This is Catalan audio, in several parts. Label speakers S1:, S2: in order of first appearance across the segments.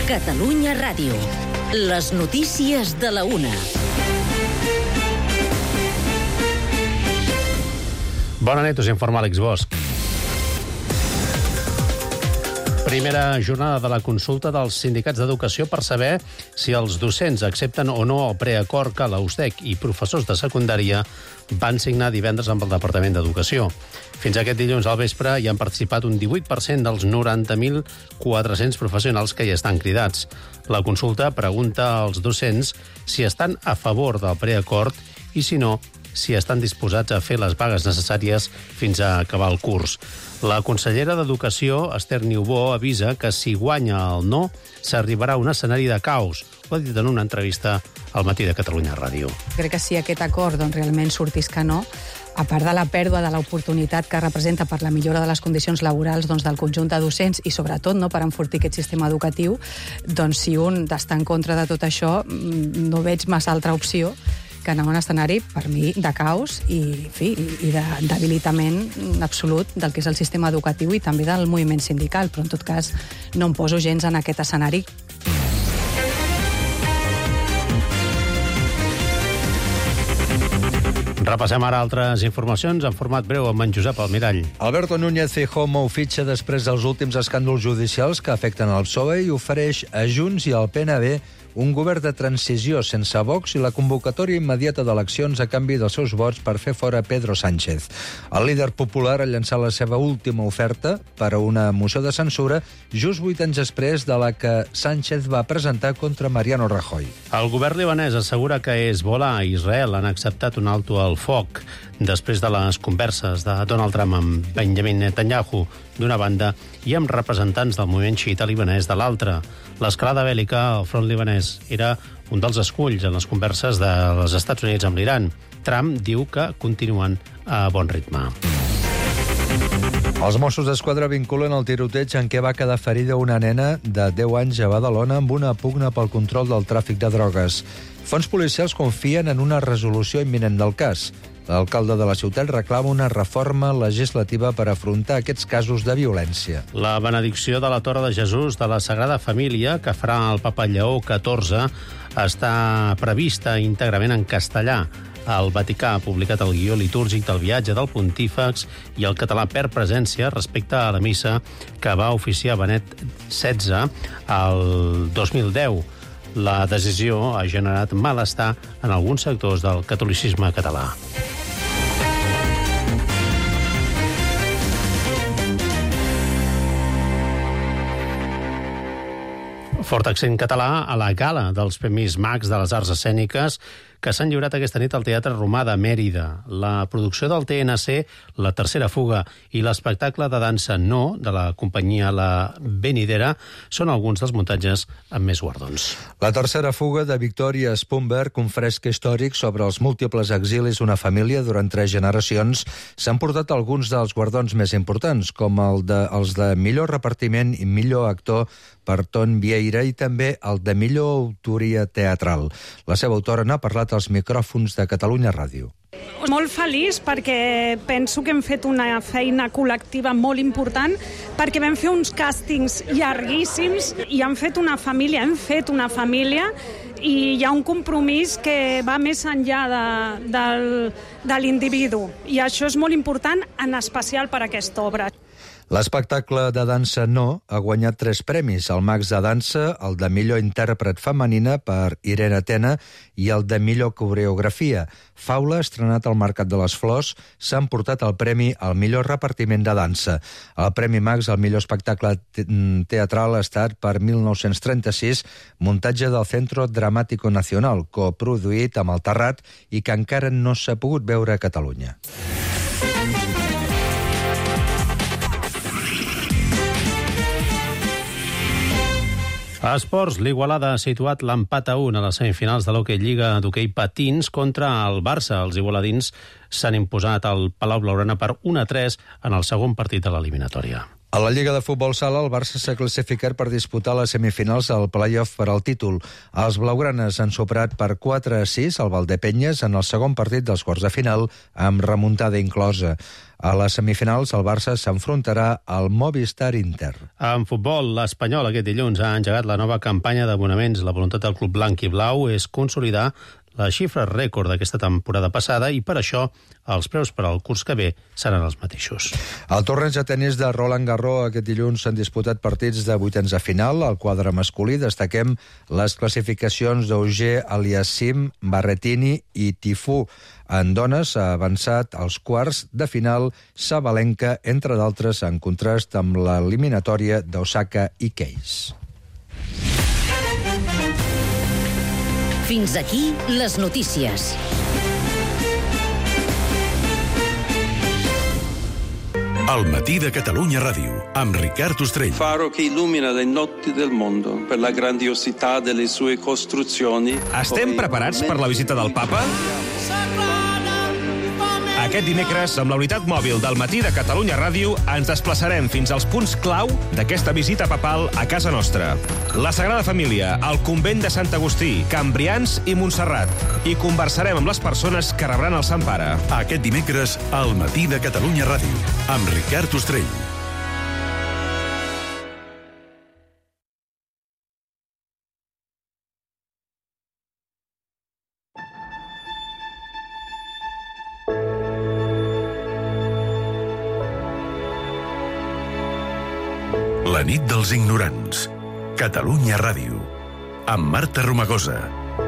S1: Catalunya Ràdio. Les notícies de la 1.
S2: Bona nit, us informa Àlex Bosch. Primera jornada de la consulta dels sindicats d'educació per saber si els docents accepten o no el preacord que la USDEC i professors de secundària van signar divendres amb el Departament d'Educació. Fins aquest dilluns al vespre hi han participat un 18% dels 90.400 professionals que hi estan cridats. La consulta pregunta als docents si estan a favor del preacord i, si no, si estan disposats a fer les vagues necessàries fins a acabar el curs. La consellera d'Educació, Esther Niubó, avisa que si guanya el no, s'arribarà a un escenari de caos. Ho ha dit en una entrevista al Matí de Catalunya Ràdio.
S3: Crec que si aquest acord realment sortís que no, a part de la pèrdua de l'oportunitat que representa per la millora de les condicions laborals del conjunt de docents i, sobretot, per enfortir aquest sistema educatiu, si un està en contra de tot això, no veig massa altra opció que anar a un escenari, per mi, de caos i de debilitament absolut del que és el sistema educatiu i també del moviment sindical, però en tot cas no em poso gens en aquest escenari.
S2: Repassem ara altres informacions en format breu amb en Josep Almirall.
S4: Alberto Núñez Feijóo mou fitxa després dels últims escàndols judicials que afecten el PSOE i ofereix a Junts i al PNB un govern de transició sense Vox i la convocatòria immediata d'eleccions a canvi dels seus vots per fer fora Pedro Sánchez. El líder popular ha llançat la seva última oferta per a una moció de censura just 8 anys després de la que Sánchez va presentar contra Mariano Rajoy.
S2: El govern libanès assegura que Hezbollah i Israel han acceptat un alto al foc després de les converses de Donald Trump amb Benjamin Netanyahu d'una banda i amb representants del moviment xiita libanès de l'altra. L'escalada bèl·lica al front libanès era un dels esculls en les converses dels Estats Units amb l'Iran. Trump diu que continuen a bon ritme.
S4: Els Mossos d'Esquadra vinculen el tiroteig en què va quedar ferida una nena de 10 anys a Badalona amb una pugna pel control del tràfic de drogues. Fons policials confien en una resolució imminent del cas. L'alcalde de la ciutat reclama una reforma legislativa per afrontar aquests casos de violència.
S2: La benedicció de la Torre de Jesús de la Sagrada Família, que farà el papa Lleó XIV, està prevista íntegrament en castellà. El Vaticà ha publicat el guió litúrgic del viatge del pontífex i el català perd presència respecte a la missa que va oficiar Benet XVI el 2010. La decisió ha generat malestar en alguns sectors del catolicisme català. Fort accent català a la gala dels Premis Max de les Arts Escèniques que s'han lliurat aquesta nit al Teatre Romà de Mèrida. La producció del TNC, La Tercera Fuga, i l'espectacle de dansa No, de la companyia La Venidera, són alguns dels muntatges amb més guardons.
S4: La Tercera Fuga, de Victoria Spunberg, un fresc històric sobre els múltiples exilis d'una família durant 3 generacions, s'han portat alguns dels guardons més importants, com els de millor repartiment i millor actor per Ton Vieira i també el de millor autoria teatral. La seva autora n'ha parlat als micròfons de Catalunya Ràdio.
S5: Molt feliç perquè penso que hem fet una feina col·lectiva molt important, perquè vam fer uns càstings llarguíssims i hem fet una família i hi ha un compromís que va més enllà de l'individu i això és molt important, en especial per a aquesta obra.
S4: L'espectacle de dansa No ha guanyat 3 premis, el Max de Dansa, el de millor intèrpret femenina per Irene Tena i el de millor coreografia. Faula, estrenat al Mercat de les Flors, s'ha emportat el premi al millor repartiment de dansa. El Premi Max al millor espectacle teatral ha estat per 1936, muntatge del Centro Dramático Nacional, coproduït amb el Terrat i que encara no s'ha pogut veure a Catalunya.
S2: A esports, l'Igualada ha situat l'empat a 1 a les semifinals de l'Hockey Lliga d'hoquei patins contra el Barça. Els igualadins s'han imposat al Palau Blaugrana per 1-3 en el segon partit de l'eliminatòria.
S4: A la Lliga de Futbol Sala, el Barça s'ha classificat per disputar les semifinals del play-off per al títol. Els blaugranes han superat per 4-6 el Valdepenyes en el segon partit dels quarts de final, amb remuntada inclosa. A les semifinals, el Barça s'enfrontarà al Movistar Inter.
S2: En futbol, l'Espanyol aquest dilluns ha engegat la nova campanya d'abonaments. La voluntat del club blanc i blau és consolidar la xifra rècord d'aquesta temporada passada i per això els preus per al curs que ve seran els mateixos.
S4: Al torneig de tenis de Roland Garros aquest dilluns s'han disputat partits de vuitens de final. Al quadre masculí destaquem les classificacions d'Auger Aliassime, Berrettini i Tifú. En dones ha avançat als quarts de final Sabalenka, entre d'altres, en contrast amb l'eliminatòria d'Osaka i Case.
S1: Fins aquí les notícies.
S6: El matí de Catalunya Ràdio, amb Ricard Ostrell.
S7: Faro che illumina le notti del mondo per la grandiosità delle sue costruzioni.
S8: Estem preparats per la visita del Papa? Aquest dimecres, amb la unitat mòbil del matí de Catalunya Ràdio, ens desplaçarem fins als punts clau d'aquesta visita papal a casa nostra. La Sagrada Família, el convent de Sant Agustí, Cambrians i Montserrat. I conversarem amb les persones que rebran el Sant Pare.
S6: Aquest dimecres, al matí de Catalunya Ràdio, amb Ricard Ostrell. La nit dels ignorants. Catalunya Ràdio. Amb Marta Romagosa.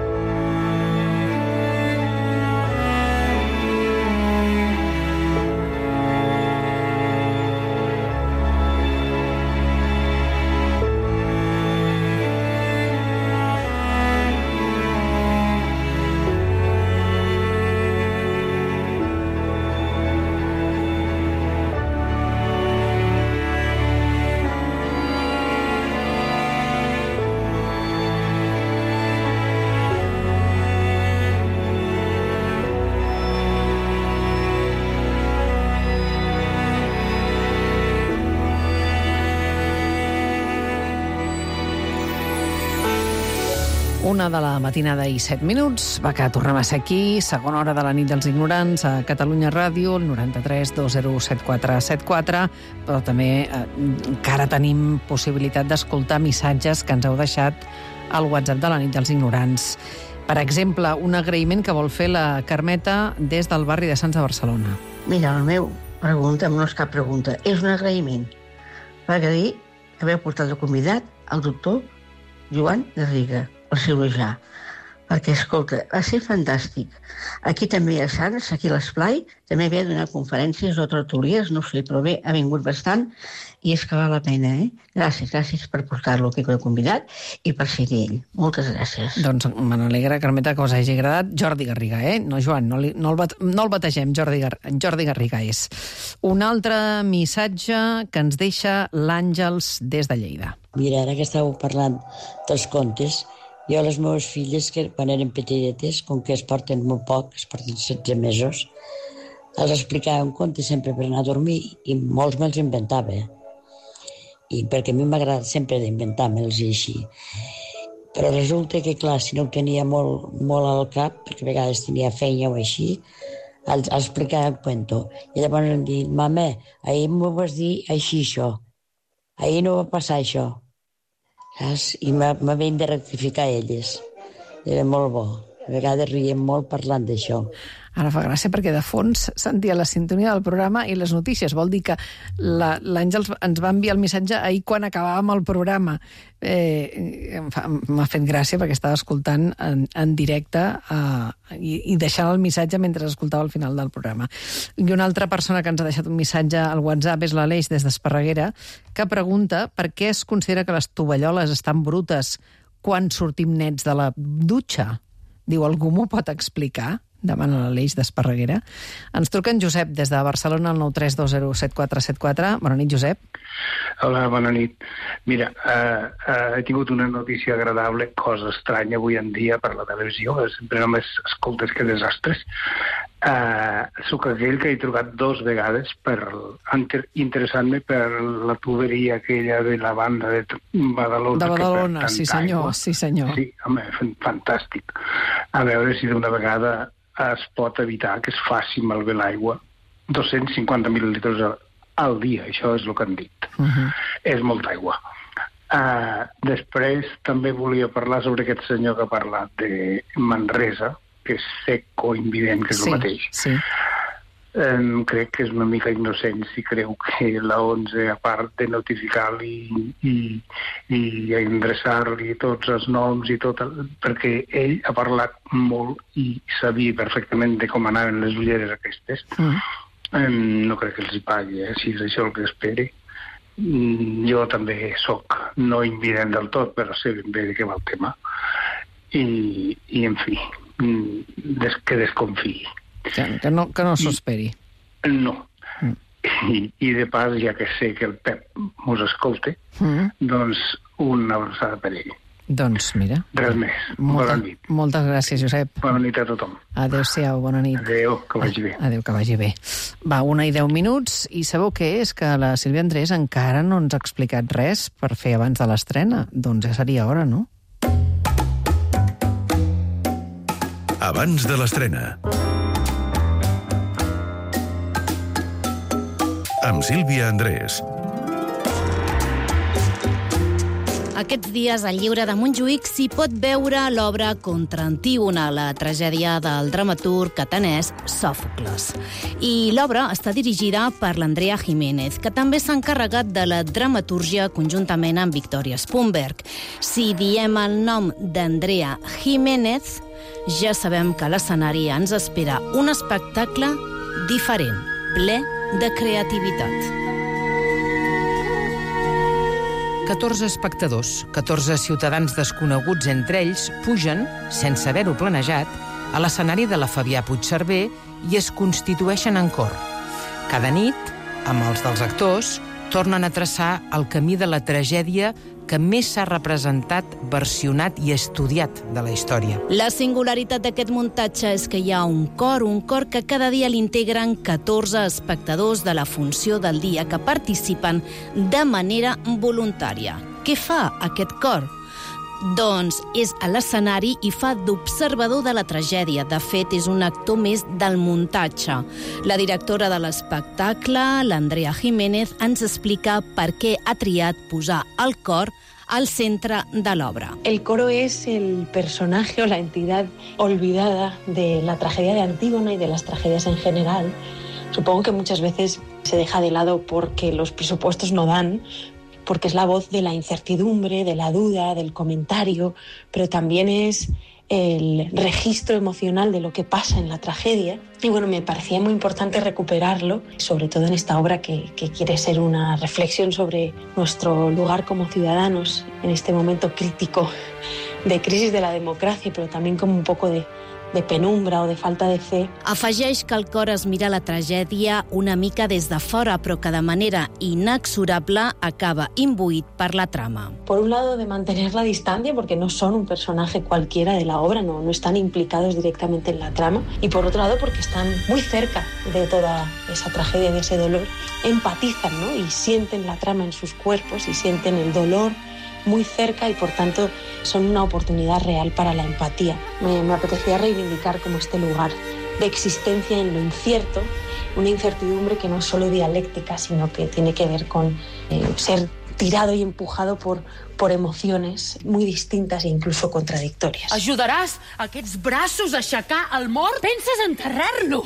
S9: Una de la matinada i 7 minuts. Va que tornem a ser aquí, segona hora de la nit dels ignorants, a Catalunya Ràdio, el 93 207474, però també encara tenim possibilitat d'escoltar missatges que ens heu deixat al WhatsApp de la nit dels ignorants. Per exemple, un agraïment que vol fer la Carmeta des del barri de Sants de Barcelona.
S10: Mira, la meva pregunta no és cap pregunta, és un agraïment per agrair haver portat el convidat al doctor Joan Garriga, el cirurgià, perquè, escolta, va ser fantàstic. Aquí també a Sants, aquí a l'Esplai, també ve a donar conferències o tertúlies, no sé, però bé, ha vingut bastant i és que val la pena, eh? Gràcies per portar-lo aquí com a convidat i per ser ell. Moltes gràcies.
S9: Doncs me n'alegra, Carmeta, que us hagi agradat. Jordi Garriga, no Joan, no el bategem, Jordi Garriga és. Un altre missatge que ens deixa l'Àngels des de Lleida.
S11: Mira, ara que estàveu parlant dels contes, jo a les meves filles, que quan eren petites, com que es porten molt poc, es porten 16 mesos, els explicava un conte sempre per anar a dormir i molts me'ls inventava. I perquè a mi m'agrada sempre d'inventar-me'ls i així. Però resulta que, clar, si no ho tenia molt al cap, perquè a vegades tenia feina o així, els explicava un cuento. I llavors em diuen, mama, ahir m'ho vas dir així, això. Ahir no va passar això. Saps? I m'havien de rectificar elles. Era molt bo. A vegades riem molt parlant d'això.
S9: Ara fa gràcia perquè de fons sentia la sintonia del programa i les notícies. Vol dir que l'Àngels ens va enviar el missatge ahir quan acabàvem el programa. M'ha fet gràcia perquè estava escoltant en directe i deixant el missatge mentre escoltava el final del programa. I una altra persona que ens ha deixat un missatge al WhatsApp és l'Aleix des d'Esparreguera, que pregunta per què es considera que les tovalloles estan brutes quan sortim nets de la dutxa. Diu, algú m'ho pot explicar? Demana l'Aleix d'Esparreguera. Ens truca en Josep des de Barcelona al 932074474. Bona nit, Josep.
S12: Hola, bona nit. Mira, he tingut una notícia agradable, cosa estranya avui en dia per la televisió, que sempre només escoltes que desastres. Soc aquell que he trucat 2 vegades interessant-me per la tuberia aquella de la banda de Badalona.
S9: De Badalona, sí senyor, sí senyor.
S12: Sí, home, fantàstic. A veure si d'una vegada es pot evitar que es faci malbé l'aigua 250 mil·lilitres al dia, això és el que han dit. És molta aigua. Després també volia parlar sobre aquest senyor que ha parlat de Manresa, que és sec o invident, que és el mateix.
S9: Sí.
S12: Crec que és una mica innocent si creu que la 11, a part de notificar-li i endreçar-li tots els noms i tot, perquè ell ha parlat molt i sabia perfectament de com anaven les ulleres aquestes. No crec que els hi pagui, si és això el que esperi. Jo també soc no invident del tot, però sé ben bé de què va el tema. I en fi, que desconfiï.
S9: Que no s'ho esperi.
S12: No. I de pas, ja que sé que el Pep mos escolta, doncs una abraçada per ell.
S9: Doncs mira.
S12: Res més. Bona nit.
S9: Moltes gràcies, Josep.
S12: Bona nit a tothom.
S9: Adéu-siau, bona nit.
S12: Adéu, que vagi bé.
S9: Adéu, que vagi bé. Va, 1:10, i sabeu què és? Que la Sílvia Andrés encara no ens ha explicat res per fer abans de l'estrena. Doncs ja seria hora, no?
S6: Abans de l'estrena. Amb Sílvia Andrés.
S13: Aquests dies al Lliure de Montjuïc s'hi pot veure l'obra Contra Antígona, la tragèdia del dramaturg atenès Sòfocles. I l'obra està dirigida per l'Andrea Jiménez, que també s'ha encarregat de la dramatúrgia conjuntament amb Victoria Spunberg. Si diem el nom d'Andrea Jiménez, ja sabem que a l'escenari ens espera un espectacle diferent, ple de creativitat.
S14: 14 espectadors, 14 ciutadans desconeguts entre ells, pugen, sense haver-ho planejat, a l'escenari de la Fabià Puigcerver i es constitueixen en cor. Cada nit, amb els dels actors, tornen a traçar el camí de la tragèdia que més s'ha representat, versionat i estudiat de la història.
S13: La singularitat d'aquest muntatge és que hi ha un cor que cada dia l'integren 14 espectadors de la funció del dia que participen de manera voluntària. Què fa aquest cor? Doncs és a l'escenari i fa d'observador de la tragèdia. De fet, és un actor més del muntatge. La directora de l'espectacle, l'Andrea Jiménez, ens explica per què ha triat posar el cor al centre de l'obra.
S15: El coro es el personaje o la entidad olvidada de la tragedia de Antígona y de las tragedias en general. Supongo que muchas veces se deja de lado porque los presupuestos no dan, porque es la voz de la incertidumbre, de la duda, del comentario, pero también es el registro emocional de lo que pasa en la tragedia. Y bueno, me parecía muy importante recuperarlo, sobre todo en esta obra que quiere ser una reflexión sobre nuestro lugar como ciudadanos en este momento crítico de crisis de la democracia, pero también como un poco de penumbra o de falta de fe.
S13: Afegeix que el cor es mira la tragèdia una mica des de fora, però que de manera inexorable acaba imbuït per la trama.
S15: Por un lado, de mantener la distancia, porque no son un personaje cualquiera de la obra, no están implicados directamente en la trama, y por otro lado, porque están muy cerca de toda esa tragedia, de ese dolor, empatizan, ¿no? Y sienten la trama en sus cuerpos y sienten el dolor muy cerca y por tanto son una oportunidad real para la empatía. Me apetecía reivindicar como este lugar de existencia en lo incierto, una incertidumbre que no es solo dialéctica, sino que tiene que ver con ser tirado y empujado por emociones muy distintas e incluso contradictorias.
S16: Ajudaràs aquests braços a aixecar el mort? Penses enterrar-lo?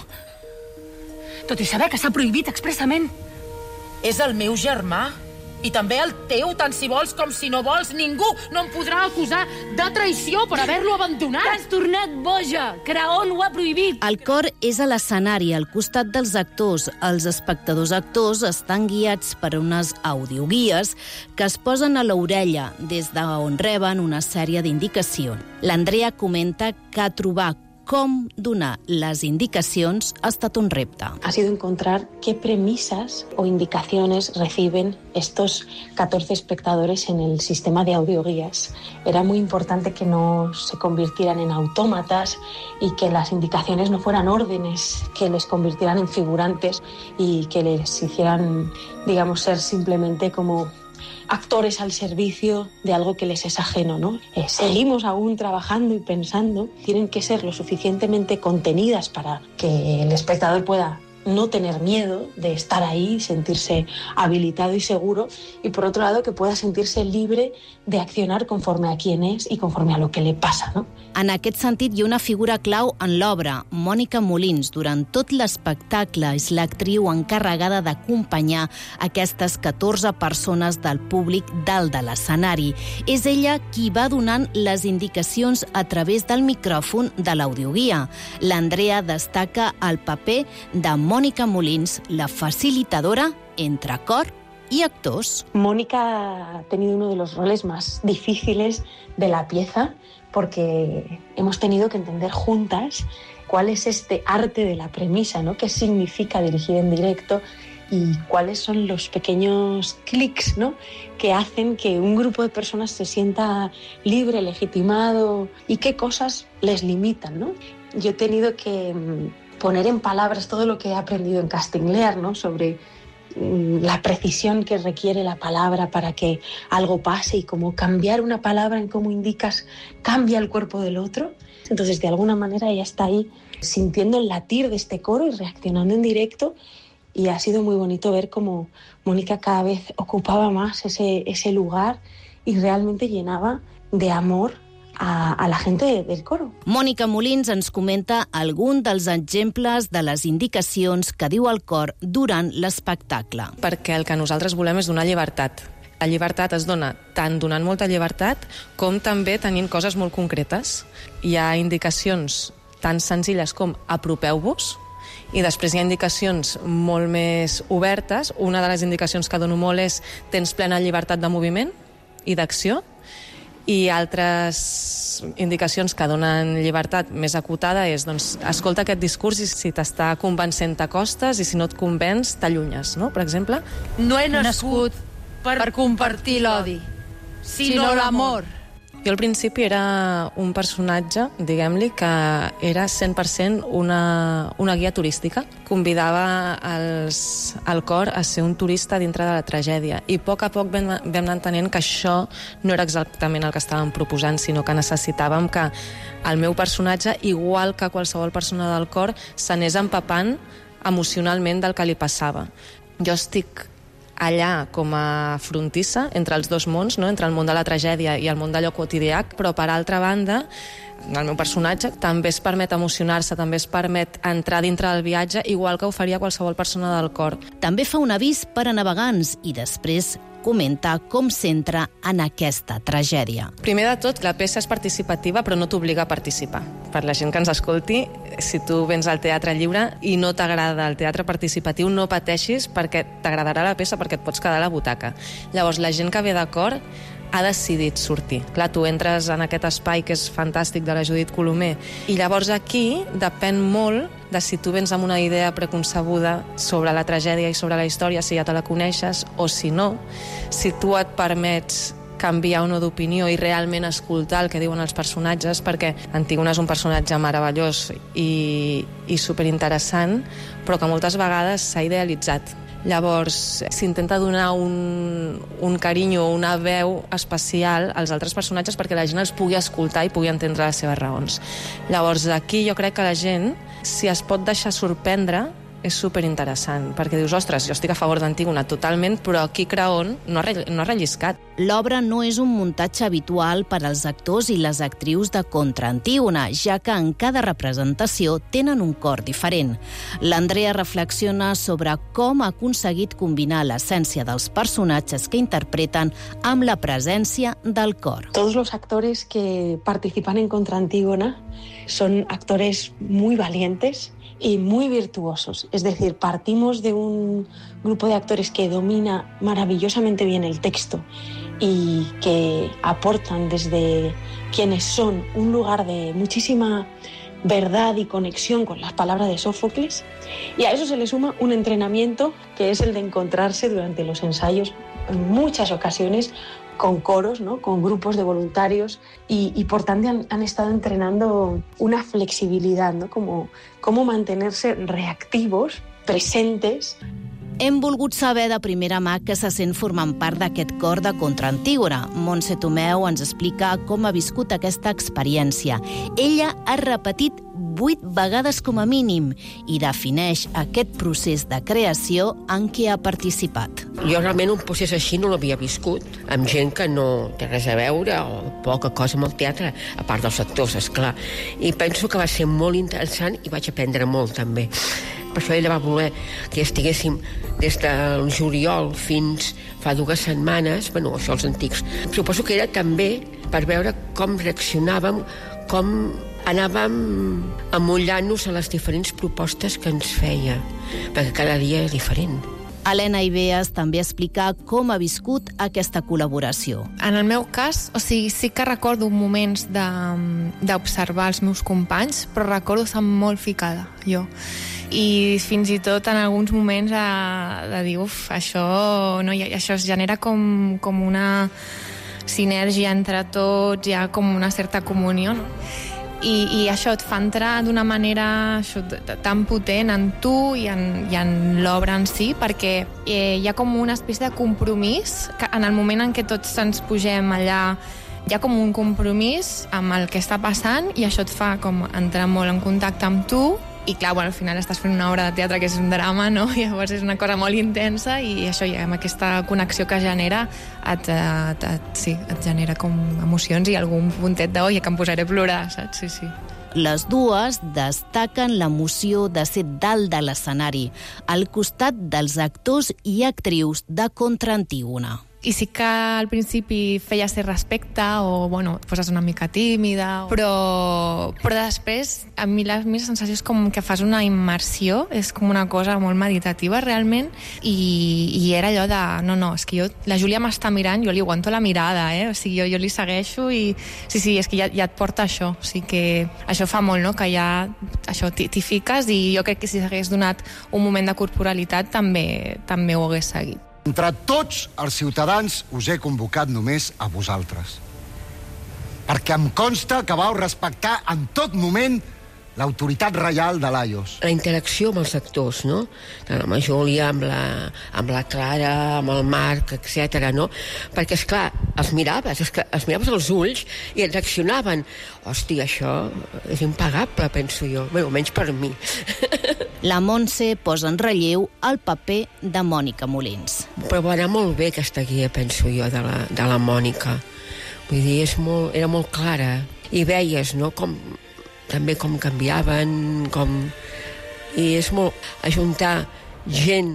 S16: Tot i saber que s'ha prohibit expressament. És el meu germà. I també el teu, tant si vols com si no vols. Ningú no em podrà acusar de traïció per haver-lo abandonat. T'has tornat boja. Creont ho ha prohibit.
S13: El cor és a l'escenari, al costat dels actors. Els espectadors actors estan guiats per unes audioguies que es posen a l'orella, des d'on reben una sèrie d'indicacions. L'Andrea comenta que trobar com donar les indicacions ha estat un repte.
S15: Ha sido encontrar qué premisas o indicaciones reciben estos 14 espectadores en el sistema de audioguías. Era muy importante que no se convirtieran en autómatas y que las indicaciones no fueran órdenes, que les convirtieran en figurantes y que les hicieran, digamos, ser simplemente como actores al servicio de algo que les es ajeno, ¿no? Seguimos aún trabajando y pensando, tienen que ser lo suficientemente contenidas para que el espectador pueda no tener miedo de estar ahí, sentirse habilitado y seguro, y por otro lado que pueda sentirse libre de accionar conforme a quién es y conforme a lo que le pasa, ¿no?
S13: En aquest sentit, hi ha una figura clau en l'obra. Mònica Molins, durant tot l'espectacle, és l'actriu encarregada d'acompanyar aquestes 14 persones del públic dalt de l'escenari. És ella qui va donant les indicacions a través del micròfon de l'audioguia. L'Andrea destaca el paper de Mònica Molins, la facilitadora entre cor y actors.
S15: Mónica ha tenido uno de los roles más difíciles de la pieza porque hemos tenido que entender juntas cuál es este arte de la premisa, ¿no? ¿Qué significa dirigir en directo? Y cuáles son los pequeños clics, ¿no?, que hacen que un grupo de personas se sienta libre, legitimado, y qué cosas les limitan, ¿no? Yo he tenido que poner en palabras todo lo que he aprendido en Casting Lear, ¿no?, sobre la precisión que requiere la palabra para que algo pase y cómo cambiar una palabra en cómo indicas cambia el cuerpo del otro. Entonces, de alguna manera, ella está ahí sintiendo el latir de este coro y reaccionando en directo, y ha sido muy bonito ver cómo Mónica cada vez ocupaba más ese lugar y realmente llenaba de amor a la gente del coro.
S13: Mònica Molins ens comenta algun dels exemples de les indicacions que diu el cor durant l'espectacle.
S17: Perquè el que nosaltres volem és donar llibertat. La llibertat es dona tant donant molta llibertat com també tenint coses molt concretes. Hi ha indicacions tan senzilles com apropeu-vos, i després hi ha indicacions molt més obertes. Una de les indicacions que dono molt és tens plena llibertat de moviment i d'acció, i altres indicacions que donen llibertat més acotada és, doncs, escolta aquest discurs i si t'està convencent t'acostes i si no et convenç t'allunyes, no?, per exemple.
S16: No he nascut per compartir l'odi, sinó l'amor.
S17: Jo al principi era un personatge, diguem-li, que era 100% una guia turística. Convidava el cor a ser un turista dintre de la tragèdia. I a poc vam anar entenent que això no era exactament el que estàvem proposant, sinó que necessitàvem que el meu personatge, igual que qualsevol persona del cor, s'anés empapant emocionalment del que li passava. Jo estic allà com a frontissa entre els dos mons, no?, entre el món de la tragèdia i el món d'allò quotidià, però per altra banda el meu personatge també es permet emocionar-se, també es permet entrar dintre del viatge, igual que ho faria qualsevol persona del cor.
S13: També fa un avís per a navegants i després comenta com s'entra en aquesta tragèdia.
S17: Primer de tot, la peça és participativa, però no t'obliga a participar. Per la gent que ens escolti, si tu vens al teatre lliure i no t'agrada el teatre participatiu, no pateixis, perquè t'agradarà la peça, perquè et pots quedar a la butaca. Llavors, la gent que ve de cor ha decidit sortir. Clar, tu entres en aquest espai que és fantàstic de la Judit Colomer, i llavors aquí depèn molt de si tu vens amb una idea preconcebuda sobre la tragèdia i sobre la història, si ja te la coneixes, o si no, si tu et permets canviar o no d'opinió i realment escoltar el que diuen els personatges, perquè Antígona és un personatge meravellós i superinteressant, però que moltes vegades s'ha idealitzat. Llavors, s'intenta donar un carinyo o una veu especial als altres personatges perquè la gent els pugui escoltar i pugui entendre les seves raons. Llavors, aquí jo crec que la gent, si es pot deixar sorprendre, és superinteressant, perquè dius, ostres, jo estic a favor d'Antígona totalment, però aquí Creont no ha relliscat.
S13: L'obra no és un muntatge habitual per als actors i les actrius de Contra Antígona, ja que en cada representació tenen un cor diferent. L'Andrea reflexiona sobre com ha aconseguit combinar l'essència dels personatges que interpreten amb la presència del cor.
S15: Todos los actores que participan en Contra Antígona son actores muy valientes y muy virtuosos. Es decir, partimos de un grupo de actores que domina maravillosamente bien el texto y que aportan desde quienes son un lugar de muchísima verdad y conexión con las palabras de Sófocles, y a eso se le suma un entrenamiento que es el de encontrarse durante los ensayos en muchas ocasiones con coros, ¿no?, con grupos de voluntarios y por tanto han estado entrenando una flexibilidad, ¿no?, cómo mantenerse reactivos, presentes.
S13: Hem volgut saber de primera mà que se sent formant part d'aquest cor de Contra Antígona. Montse Tomeu ens explica com ha viscut aquesta experiència. Ella ha repetit 8 vegades com a mínim i defineix aquest procés de creació en què ha participat.
S18: Jo realment un procés així no l'havia viscut, amb gent que no té res a veure o poca cosa amb el teatre, a part dels actors, esclar. I penso que va ser molt interessant i vaig aprendre molt, també. Per això ella va voler que estiguéssim des del juliol fins fa 2 setmanes, bueno, això els antics. Suposo que era també per veure com reaccionàvem, com anàvem amollant-nos a les diferents propostes que ens feia, perquè cada dia és diferent.
S13: Helena Ibeas també explica com ha viscut aquesta col·laboració.
S19: En el meu cas, sí que recordo moments d'observar els meus companys, però recordo estar molt ficada, jo. I fins i tot en alguns moments de dir, això es genera com una sinergia entre tots, hi ha com una certa comunió, no? I això et fa entrar d'una manera tan potent en tu i en l'obra en si, perquè hi ha com una espècie de compromís, que en el moment en què tots ens pugem allà hi ha com un compromís amb el que està passant i això et fa com entrar molt en contacte amb tu. I clar, al final estàs fent una obra de teatre que és un drama, no? Llavors és una cosa molt intensa i això, amb aquesta connexió que genera et genera com emocions i algun puntet de que em posaré a plorar, saps? Sí.
S13: Les dues destaquen l'emoció de ser dalt de l'escenari, al costat dels actors i actrius de Contra Antígona.
S19: I sí que al principi feia ser respecte o, poses una mica tímida, però després a mi la meva sensació és com que fas una immersió, és com una cosa molt meditativa realment i era allò de, és que la Júlia m'està mirant, jo li aguanto la mirada, o sigui, jo li segueixo i sí, és que ja et porta això, o sigui que això fa molt, no?, que ja això t'hi fiques i jo crec que si s'hagués donat un moment de corporalitat també ho hagués seguit.
S20: Entre tots els ciutadans us he convocat només a vosaltres. Perquè em consta que vau respectar en tot moment l'autoritat reial de l'Aios.
S18: La interacció amb els actors, no? Amb la Júlia, amb la Clara, amb el Marc, etc. no? Perquè, esclar, els miraves als ulls i et reaccionaven. Hòstia, això és impagable, penso jo. Bé, almenys per mi.
S13: La Montse posa en relleu el paper de Mònica Molins.
S18: Però va anar molt bé aquesta guia, penso jo, de la Mònica. Vull dir, era molt clara. I veies, no?, també com canviaven, i és molt ajuntar gent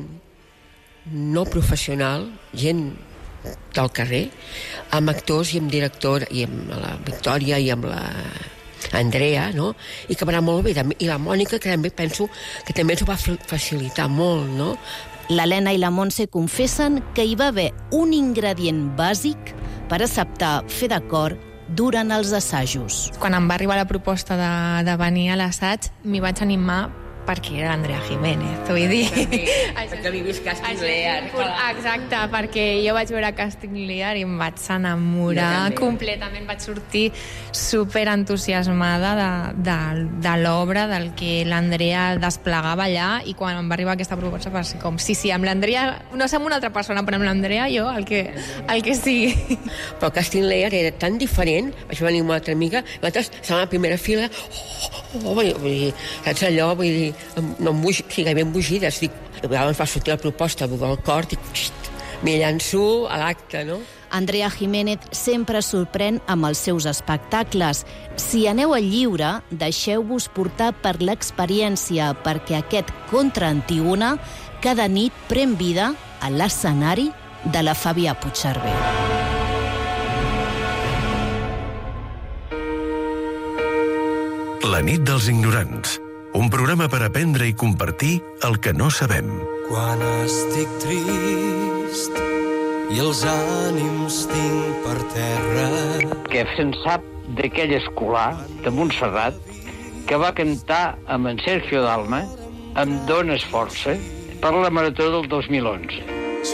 S18: no professional, gent del carrer, amb actors i amb director, i amb la Victòria i amb la Andrea, no? I que va anar molt bé. I la Mònica, que també penso que també ens ho va facilitar molt, no?
S13: L'Helena i la Montse confessen que hi va haver un ingredient bàsic per acceptar fer de cor durant els assajos.
S19: Quan em va arribar la proposta de venir a l'assaig, m'hi vaig animar perquè era l'Andrea Jiménez, vull dir.
S18: Perquè havia vist Casting Lear.
S19: Exacte, perquè jo vaig veure Casting Lear i em vaig enamorar completament. Vaig sortir superentusiasmada de l'obra, del que l'Andrea desplegava allà, i quan em va arribar aquesta proposta va ser com, sí, amb l'Andrea, no sé amb una altra persona, però amb l'Andrea jo, el que sigui.
S18: Però Casting Lear era tan diferent, vaig venir amb una altra amiga, nosaltres estàvem a la primera fila, vull dir, saps allò, vull dir, gairebé embogides. Llavors va sortir la proposta del cor, m'hi llanço a l'acte, no?
S13: Andrea Jiménez sempre sorprèn amb els seus espectacles. Si aneu al lliure, deixeu-vos portar per l'experiència, perquè aquest Contra Antígona cada nit pren vida a l'escenari de la Fabià Puigcerver.
S6: La nit dels ignorants. Un programa per aprendre i compartir el que no sabem.
S21: Quan estic trist i els ànims tinc per terra.
S22: Que se'n sap d'aquell escolar de Montserrat que va cantar amb en Sergio Dalma Em dones força per la marató del 2011.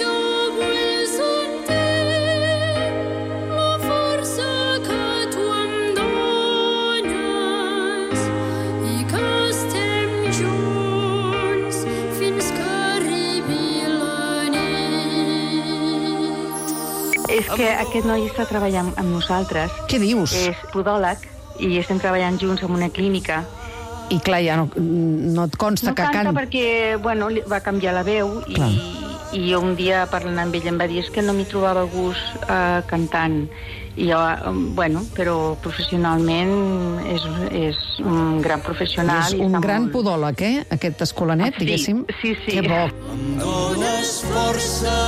S23: És que aquest noi està treballant amb nosaltres.
S14: Què dius?
S23: És podòleg i estem treballant junts en una clínica
S9: I clar, ja no et consta que
S23: canta perquè, bueno, va canviar la veu i un dia parlant amb ell em va dir que no m'hi trobava gust cantant. I jo, bueno, però professionalment és un gran professional.
S9: És un gran podòleg, aquest escolanet, diguéssim.
S23: Sí.
S9: Que bo.
S21: Em dones força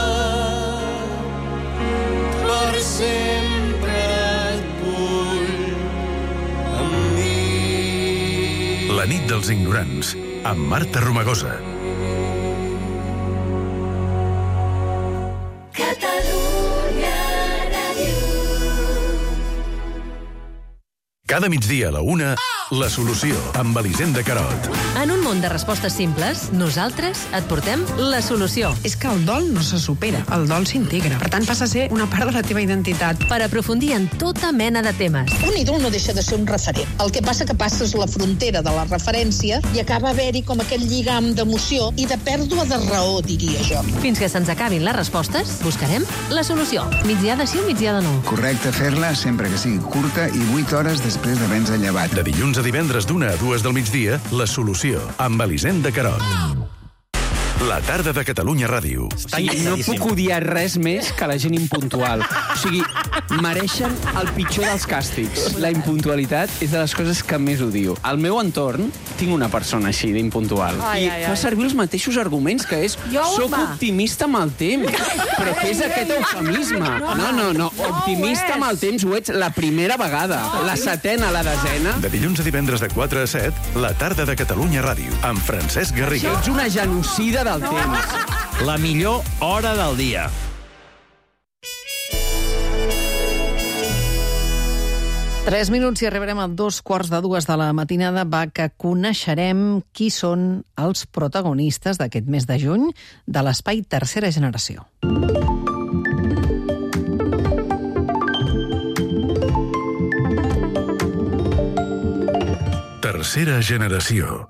S21: per sempre et vull amb mi.
S6: La nit dels ignorants, amb Marta Romagosa. Cada migdia a la 1, La Solució, amb Elisenda Carot.
S1: En un món de respostes simples, nosaltres et portem la solució.
S2: És que el dol no se supera, el dol s'integra. Per tant, passa a ser una part de la teva identitat.
S1: Per aprofundir en tota mena de temes.
S3: Un ídol no deixa de ser un referent. El que passa que passes la frontera de la referència i acaba haver-hi com aquell lligam d'emoció i de pèrdua de raó, diria jo.
S1: Fins que se'ns acabin les respostes, buscarem la solució. Migdià de sí o migdià de no.
S5: Correcte fer-la sempre que sigui curta i 8 hores després d'haver-nos llevat.
S6: De dilluns a divendres d'1 a 2 del migdia, La Solució, amb Elisenda Carot. La tarda de Catalunya Ràdio.
S24: No puc odiar res més que la gent impuntual. O sigui, mereixen el pitjor dels càstigs. La impuntualitat és de les coses que més odio. Al meu entorn tinc una persona així d'impuntual. I fa servir els mateixos arguments, que és soc optimista amb el temps. Però què és aquest eufemisme? No. Optimista amb el temps ho ets la primera vegada. La setena, la desena.
S6: De dilluns a divendres de 4 a 7, La tarda de Catalunya Ràdio, amb Francesc Garriga.
S24: Ets una genocida del temps.
S8: La millor hora del dia.
S9: Tres minuts i arribarem a 2:45 de la matinada. Va que coneixerem qui són els protagonistes d'aquest mes de juny de l'espai Tercera Generació.
S6: Tercera Generació.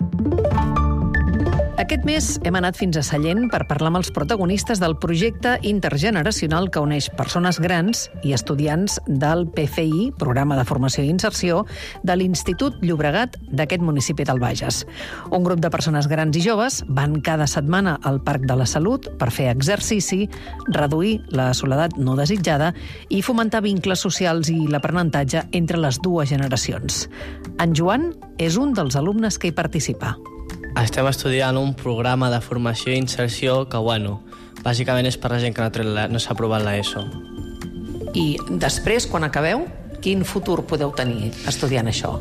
S9: Aquest mes hem anat fins a Sallent per parlar amb els protagonistes del projecte intergeneracional que uneix persones grans i estudiants del PFI, Programa de Formació i Inserció, de l'Institut Llobregat d'aquest municipi del Bages. Un grup de persones grans i joves van cada setmana al Parc de la Salut per fer exercici, reduir la soledat no desitjada i fomentar vincles socials i l'aprenentatge entre les dues generacions. En Joan és un dels alumnes que hi participa.
S25: Estem estudiant un programa de formació i inserció que, bàsicament és per la gent que no s'ha aprovat l'ESO.
S9: I després, quan acabeu, quin futur podeu tenir estudiant això?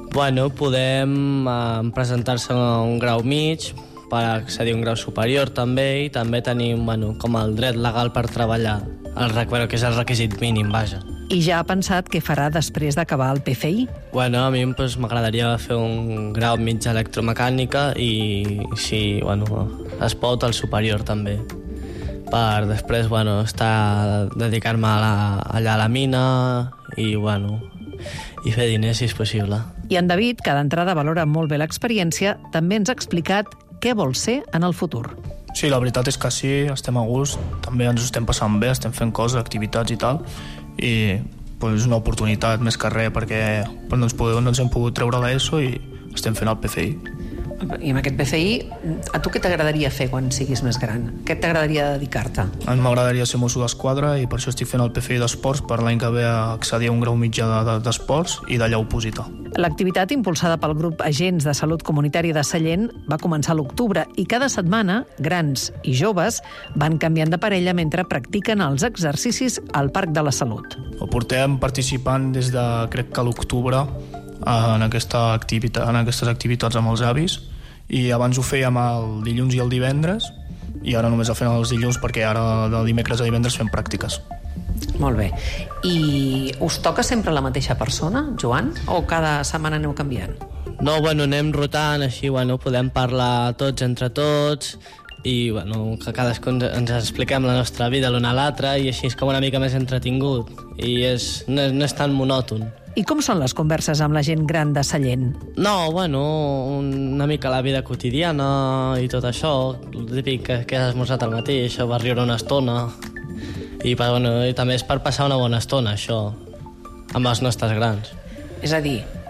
S25: Podem presentar-se a un grau mig, per accedir a un grau superior també, i també tenim com el dret legal per treballar, que és el requisit mínim, vaja.
S9: I ja ha pensat què farà després d'acabar el PFI?
S25: A mi m'agradaria fer un grau mig d'electromecànica i, si es pot, el superior també. Per després dedicar-me allà a la mina i fer diners, si és possible.
S9: I en David, que d'entrada valora molt bé l'experiència, també ens ha explicat què vol ser en el futur.
S26: Sí, la veritat és que sí, estem a gust, també ens ho estem passant bé, estem fent coses, activitats i tal, i és una oportunitat més que res perquè no ens hem pogut treure l'ESO i estem fent el PFI.
S9: I amb aquest PFI, a tu què t'agradaria fer quan siguis més gran? Què t'agradaria dedicar-te?
S26: A mi m'agradaria ser mosso d'esquadra i per això estic fent el PFI d'esports, per l'any que ve accedir a un grau mitjà d'esports i d'allà opositar.
S9: L'activitat, impulsada pel grup Agents de Salut Comunitària de Sallent, va començar a l'octubre i cada setmana, grans i joves van canviant de parella mentre practiquen els exercicis al Parc de la Salut.
S26: Portem participant des de, crec que l'octubre, en aquestes activitats amb els avis, i abans ho fèiem el dilluns i el divendres i ara només ho fem els dilluns perquè ara de dimecres a divendres fem pràctiques.
S9: Molt bé. I us toca sempre la mateixa persona, Joan? O cada setmana aneu canviant?
S25: No, anem rotant, així podem parlar tots entre tots i que cadascú ens expliquem la nostra vida l'un a l'altre i així és com una mica més entretingut i no és tan monòton.
S9: I com són les converses amb la gent gran de Sallent?
S25: No, una mica la vida quotidiana i tot això, el típic que has esmorzat al matí, això va riure una estona i també és per passar una bona estona, això, amb els nostres grans.
S9: És a dir,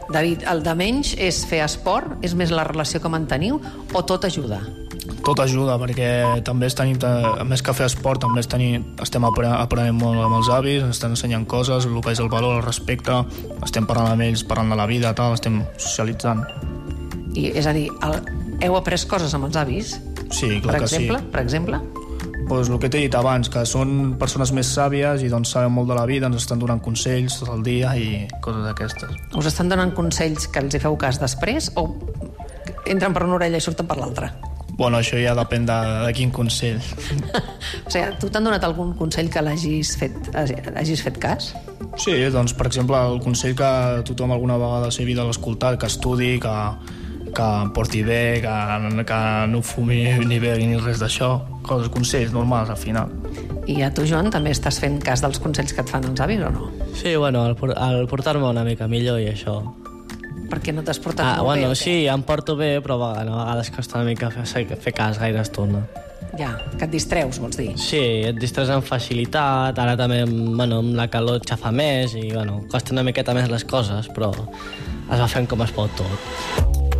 S9: David, el de menys és fer esport? És més la relació que manteniu? O tot ajuda?
S26: Tot ajuda, perquè també a més que fer esport, també estem aprenent molt amb els avis, ens estan ensenyant coses, el que és el valor, el respecte, estem parlant amb ells, parlant de la vida, tal, estem socialitzant.
S9: I, és a dir, heu après coses amb els avis?
S26: Sí, clar que sí.
S9: Per exemple?
S26: Pues el que t'he dit abans, que són persones més sàvies i doncs saben molt de la vida, ens estan donant consells tot el dia i coses d'aquestes.
S9: Us estan donant consells que els hi feu cas després o entren per una orella i surten per l'altra?
S26: Bueno, això ja depèn de quin consell.
S9: O sigui, tu t'han donat algun consell que hagis fet cas?
S26: Sí, doncs, per exemple, el consell que tothom alguna vegada s'ha de l'escoltar, que estudi, que porti bé, que no fumi ni begui ni res d'això. Consells normals, al final.
S9: I a tu, Joan, també estàs fent cas dels consells que et fan els avis o no?
S25: Sí, bueno, el portar-me una mica millor i això.
S9: Per què no t'has portat molt
S25: bueno,
S9: bé?
S25: Sí, em porto bé, però a vegades costa una mica fer cas gaire estona.
S9: Ja, que et distreus, vols dir?
S25: Sí, et distreus amb facilitat, ara també amb la calor et xafa més i costa una miqueta més les coses, però es va fent com es pot tot.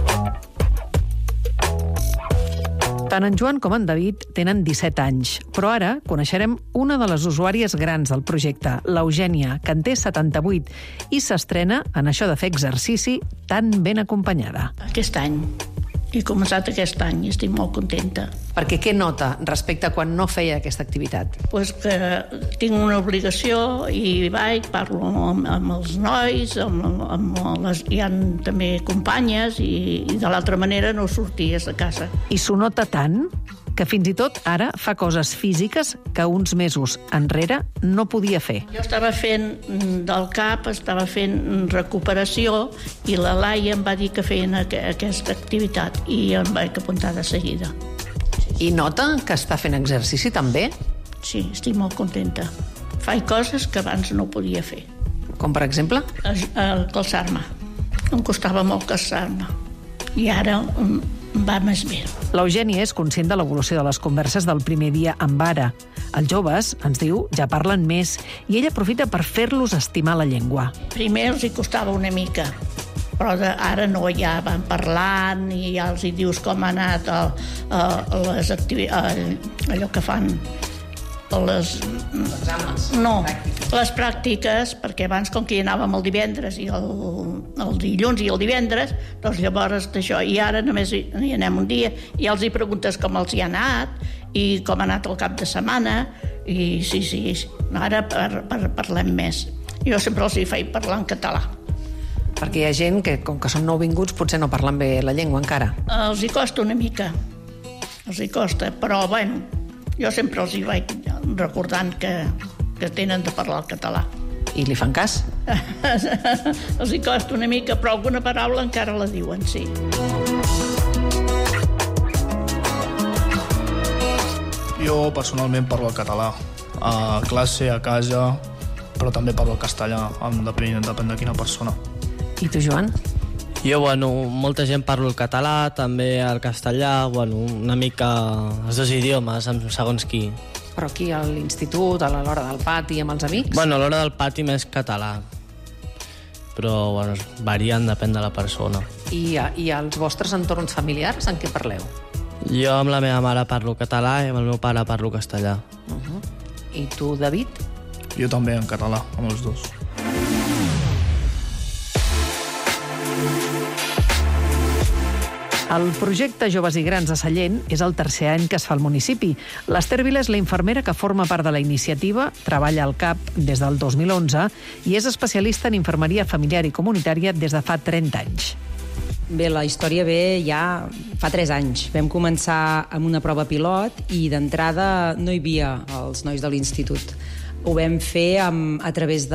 S9: Tant en Joan com en David tenen 17 anys, però ara coneixerem una de les usuàries grans del projecte, l'Eugènia, que en té 78, i s'estrena en això de fer exercici tan ben acompanyada.
S4: Aquest any. He començat aquest any i estic molt contenta.
S9: Perquè què nota respecte a quan no feia aquesta activitat?
S4: Pues que tinc una obligació i vaig, parlo amb els nois, hi ha també companyes i de l'altra manera no sorties de casa.
S9: I s'ho nota tant que fins i tot ara fa coses físiques que uns mesos enrere no podia fer.
S4: Jo estava fent del cap, estava fent recuperació i la Laia em va dir que feien aquesta activitat i em vaig apuntar de seguida.
S9: I nota que està fent exercici també?
S4: Sí, estic molt contenta. Faig coses que abans no podia fer.
S9: Com per exemple?
S4: Calçar-me. Em costava molt calçar-me. I ara va més bé.
S9: L'Eugènia és conscient de l'evolució de les converses del primer dia amb Ara. Els joves, ens diu, ja parlen més i ella aprofita per fer-los estimar la llengua.
S4: Primer els hi costava una mica, però ara no, ja van parlant i ja els hi dius com ha anat allò que fan les pràctiques, perquè abans com que hi anàvem el divendres i el dilluns i el divendres, doncs llavors d'això, i ara només hi anem un dia i els hi preguntes com els hi ha anat i com ha anat el cap de setmana i sí, ara parlem més. Jo sempre els hi faig parlar en català.
S9: Perquè hi ha gent que, com que són nouvinguts, potser no parlen bé la llengua encara.
S4: Els hi costa una mica, però bueno, jo sempre els hi vaig recordant que tenen de parlar el català.
S9: I li fan cas?
S4: Els hi costa una mica, però alguna paraula encara la diuen, sí.
S26: Jo personalment parlo el català, a classe, a casa, però també parlo el castellà, depèn de quina persona.
S9: I tu, Joan?
S25: Jo, molta gent parlo el català, també el castellà, una mica els dos idiomes, amb segons qui.
S9: Però aquí a l'institut, a l'hora del pati, amb els amics?
S25: A l'hora del pati més català. Però, varien, depèn de la persona.
S9: I als vostres entorns familiars, en què parleu?
S25: Jo amb la meva mare parlo català i amb el meu pare parlo castellà.
S9: I tu, David?
S26: Jo també, en català, amb els dos.
S9: El projecte Joves i Grans a Sallent és el tercer any que es fa al municipi. L'Ester Vila és la infermera que forma part de la iniciativa, treballa al CAP des del 2011 i és especialista en infermeria familiar i comunitària des de fa 30 anys.
S7: Bé, la història ve ja fa 3 anys. Vam començar amb una prova pilot i d'entrada no hi havia els nois de l'institut. Ho vam fer a través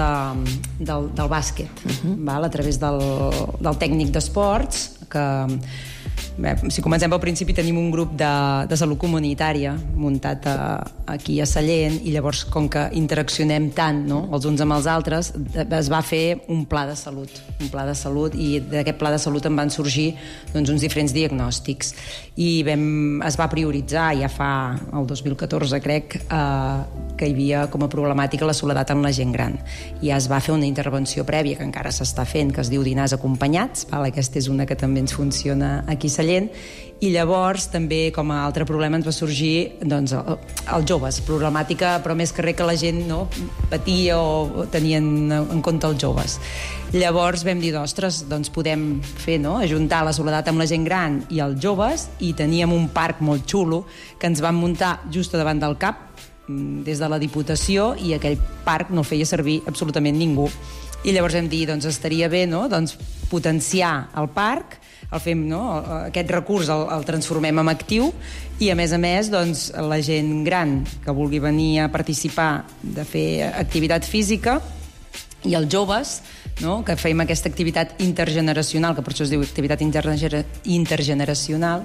S7: del bàsquet, a través del tècnic d'esports, Bé, si comencem pel principi, tenim un grup de salut comunitària muntat aquí a Sallent, i llavors, com que interaccionem tant, no?, els uns amb els altres, es va fer un pla de salut, i d'aquest pla de salut en van sorgir uns diferents diagnòstics, i es va prioritzar ja fa el 2014, crec, que hi havia com a problemàtica la soledat en la gent gran. Ja es va fer una intervenció prèvia que encara s'està fent, que es diu dinars acompanyats, aquesta és una que també ens funciona aquí a Sallent, i llavors també com a altre problema ens va sorgir els joves, problemàtica, però més que res que la gent patia o tenien en compte els joves. Llavors vam dir, ostres, doncs podem fer, ajuntar la soledat amb la gent gran i els joves, i teníem un parc molt xulo que ens vam muntar just davant del CAP, des de la Diputació, i aquell parc no el feia servir absolutament ningú. I llavors vam dir, doncs estaria bé potenciar el parc, aquest recurs el transformem en actiu, i a més, la gent gran que vulgui venir a participar de fer activitat física, i els joves, que fem aquesta activitat intergeneracional, que per això es diu activitat intergeneracional,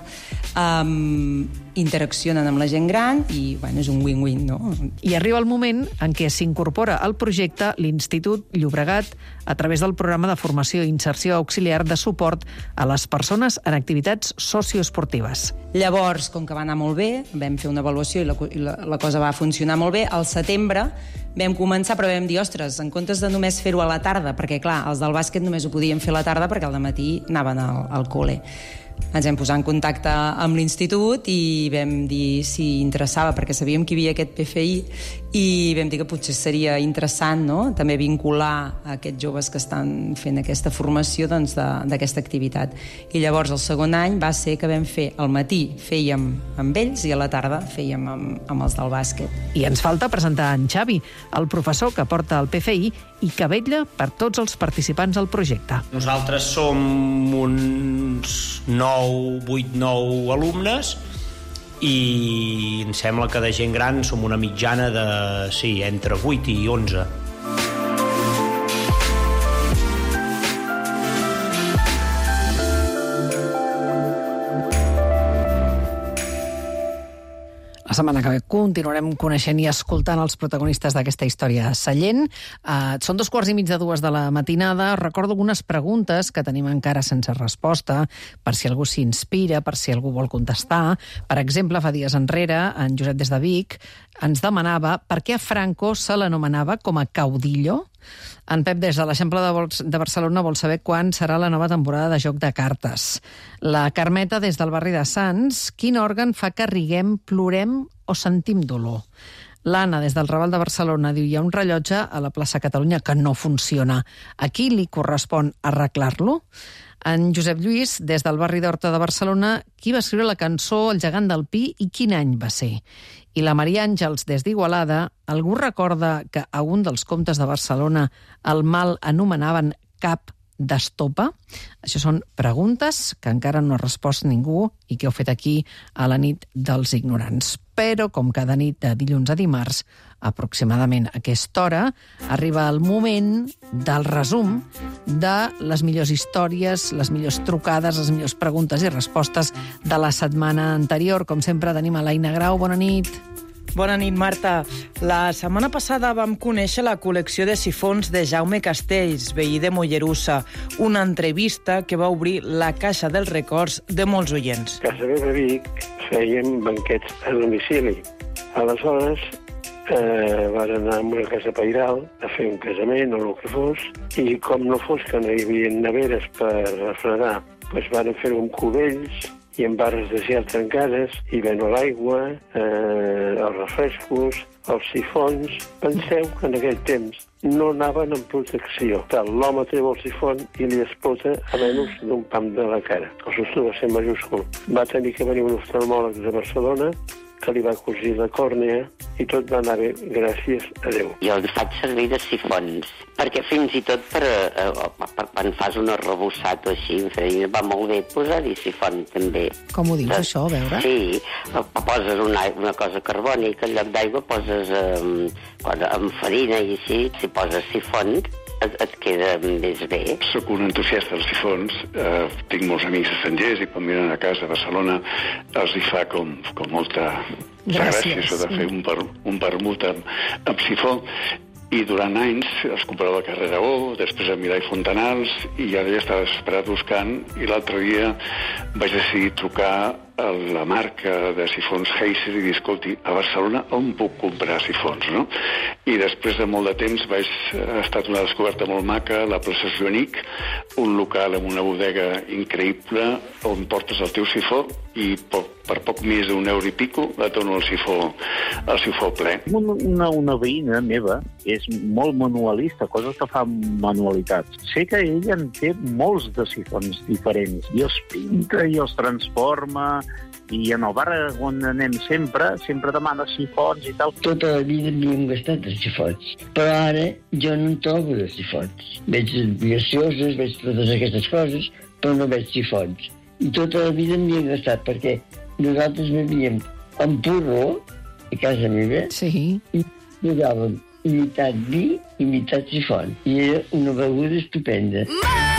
S7: interaccionen amb la gent gran, i és un win-win, no?
S9: I arriba el moment en què s'incorpora al projecte l'Institut Llobregat a través del programa de formació i inserció auxiliar de suport a les persones en activitats socioesportives.
S7: Llavors, com que va anar molt bé, vam fer una avaluació i la cosa va funcionar molt bé, al setembre vam començar, però vam dir, ostres, en comptes de només fer-ho a la tarda, perquè clar, els del bàsquet només ho podien fer a la tarda perquè al matí anaven al col·le. Ens vam posar en contacte amb l'institut i vam dir si interessava, perquè sabíem que hi havia aquest PFI, i vam dir que potser seria interessant, també vincular aquests joves que estan fent aquesta formació d'aquesta activitat. I llavors el segon any va ser que vam fer, al matí fèiem amb ells i a la tarda fèiem amb els del bàsquet.
S9: I ens falta presentar en Xavi, el professor que porta el PFI i que vetlla per tots els participants del projecte.
S10: Nosaltres som uns 8-9 alumnes, i em sembla que de gent gran som una mitjana de, entre 8 i 11.
S9: La setmana que ve continuarem coneixent i escoltant els protagonistes d'aquesta història a Sallent. Són 2:15 de la matinada. Recordo algunes preguntes que tenim encara sense resposta, per si algú s'inspira, per si algú vol contestar. Per exemple, fa dies enrere, en Josep des de Vic ens demanava per què a Franco se l'anomenava com a caudillo. En Pep, des de l'Eixample de Barcelona, vol saber quan serà la nova temporada de Joc de Cartes. La Carmeta, des del barri de Sants, quin òrgan fa que riguem, plorem o sentim dolor? L'Anna, des del Raval de Barcelona, diu, hi ha un rellotge a la plaça Catalunya que no funciona. A qui li correspon arreglar-lo? En Josep Lluís, des del barri d'Horta de Barcelona, qui va escriure la cançó El gegant del Pi i quin any va ser? I la Maria Àngels, des d'Igualada, algú recorda que a un dels comtes de Barcelona el mal anomenaven cap d'estopa? Això són preguntes que encara no ha respost ningú i que heu fet aquí a la nit dels ignorants. Però, com cada nit de dilluns a dimarts, aproximadament a aquesta hora, arriba el moment del resum de les millors històries, les millors trucades, les millors preguntes i respostes de la setmana anterior. Com sempre, tenim a l'Aina Grau. Bona nit.
S11: Bona nit, Marta. La setmana passada vam conèixer la col·lecció de sifons de Jaume Castells, veí de Mollerussa, una entrevista que va obrir la caixa dels records de molts oients.
S12: A casa meva a Vic fèiem banquets a domicili. Aleshores, van anar a una casa pairal a fer un casament o el que fos, i com no fos que no hi havia neveres per refredar, doncs van fer-ho amb cubells i amb barres de gel trencades, i veno l'aigua, els refrescos, els sifons. Penseu que en aquell temps no anaven en protecció. L'home treu el sifon i li explota a menys d'un pam de la cara. El susto va ser majúscul. Va tenir que venir un oftalmòleg de Barcelona que li va cosir la còrnea i tot va anar bé, gràcies a Déu.
S15: Jo el faig servir de sifons, perquè fins i tot per quan fas un arrebossat o així, va molt bé posar-hi sifon també.
S9: Com ho dius, això, a veure?
S15: Sí, poses una cosa carbònica, en lloc d'aigua poses amb farina i així, si poses sifons, et queda més bé.
S13: Soc un entusiasta dels sifons, tinc molts amics estrangers i quan miren a casa a Barcelona els hi fa com molta gràcia això de fer un vermut amb sifó. I durant anys els comprava a Carrer Aragó, després a Milà i Fontanals, i ara ja estava desesperat buscant, i l'altre dia vaig decidir trucar a la marca de sifons Heiser i dir, escolti, a Barcelona on puc comprar sifons, no? I després de molt de temps ha estat una descoberta molt maca, la plaça Joanic, un local amb una bodega increïble on portes el teu sifó i per poc més d'un euro i pico et dono el sifó ple.
S16: Una veïna meva és molt manualista, coses que fa manualitats. Sé que ella en té molts de sifons diferents i els pinta i els transforma, i en el bar on anem sempre demana sifons i tal.
S17: Tota la vida m'hi hem gastat de sifons, però ara jo no en trobo de sifons. Veig gaseoses, veig totes aquestes coses, però no veig sifons. I tota la vida m'hi he gastat, perquè nosaltres bevíem amb porró a casa meva i posàvem imitat vi, imitat sifon. I era una beguda estupenda.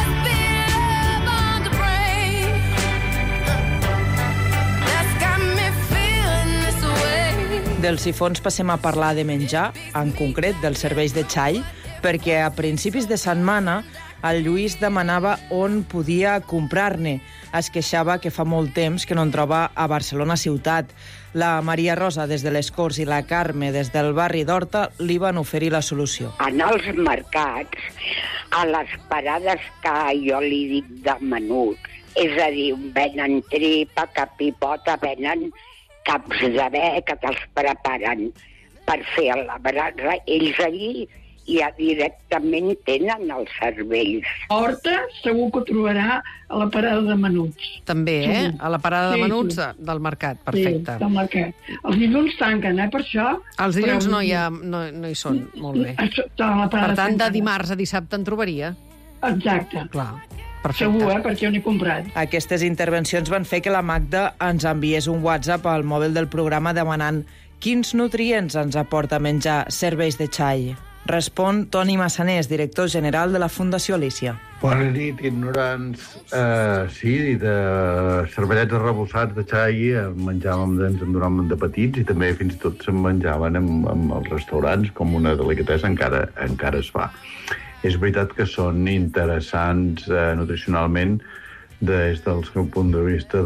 S11: Dels sifons passem a parlar de menjar, en concret dels serveis de xai, perquè a principis de setmana el Lluís demanava on podia comprar-ne. Es queixava que fa molt temps que no en troba a Barcelona ciutat. La Maria Rosa, des de les Corts, i la Carme, des del barri d'Horta, li van oferir la solució.
S18: En els mercats, a les parades que jo li dic de menuts, és a dir, venen tripa, cap i pota, venen caps de bé que te'ls preparen per fer a la brasa. Ells allí ja directament tenen els cervells.
S19: A Horta segur que ho trobarà a la parada de menuts.
S9: També, a la parada de menuts del mercat, perfecte.
S19: Sí, del mercat. Els dilluns tanquen, per això...
S9: Els dilluns no hi són, molt bé. Per tant, de dimarts a dissabte en trobaria.
S19: Exacte.
S9: Clar. Perfecte.
S19: Segur, perquè ho n'he comprat.
S11: Aquestes intervencions van fer que la Magda ens enviés un WhatsApp al mòbil del programa demanant quins nutrients ens aporta menjar serveis de xai. Respon Toni Massanés, director general de la Fundació Alícia.
S20: Bona nit, ignorants. Sí, de cervellets arrebossats de xai menjàvem, ens en donàvem de petits i també fins i tot se'n menjaven en els restaurants com una delicatessa, encara es fa. És veritat que són interessants nutricionalment des del seu punt de vista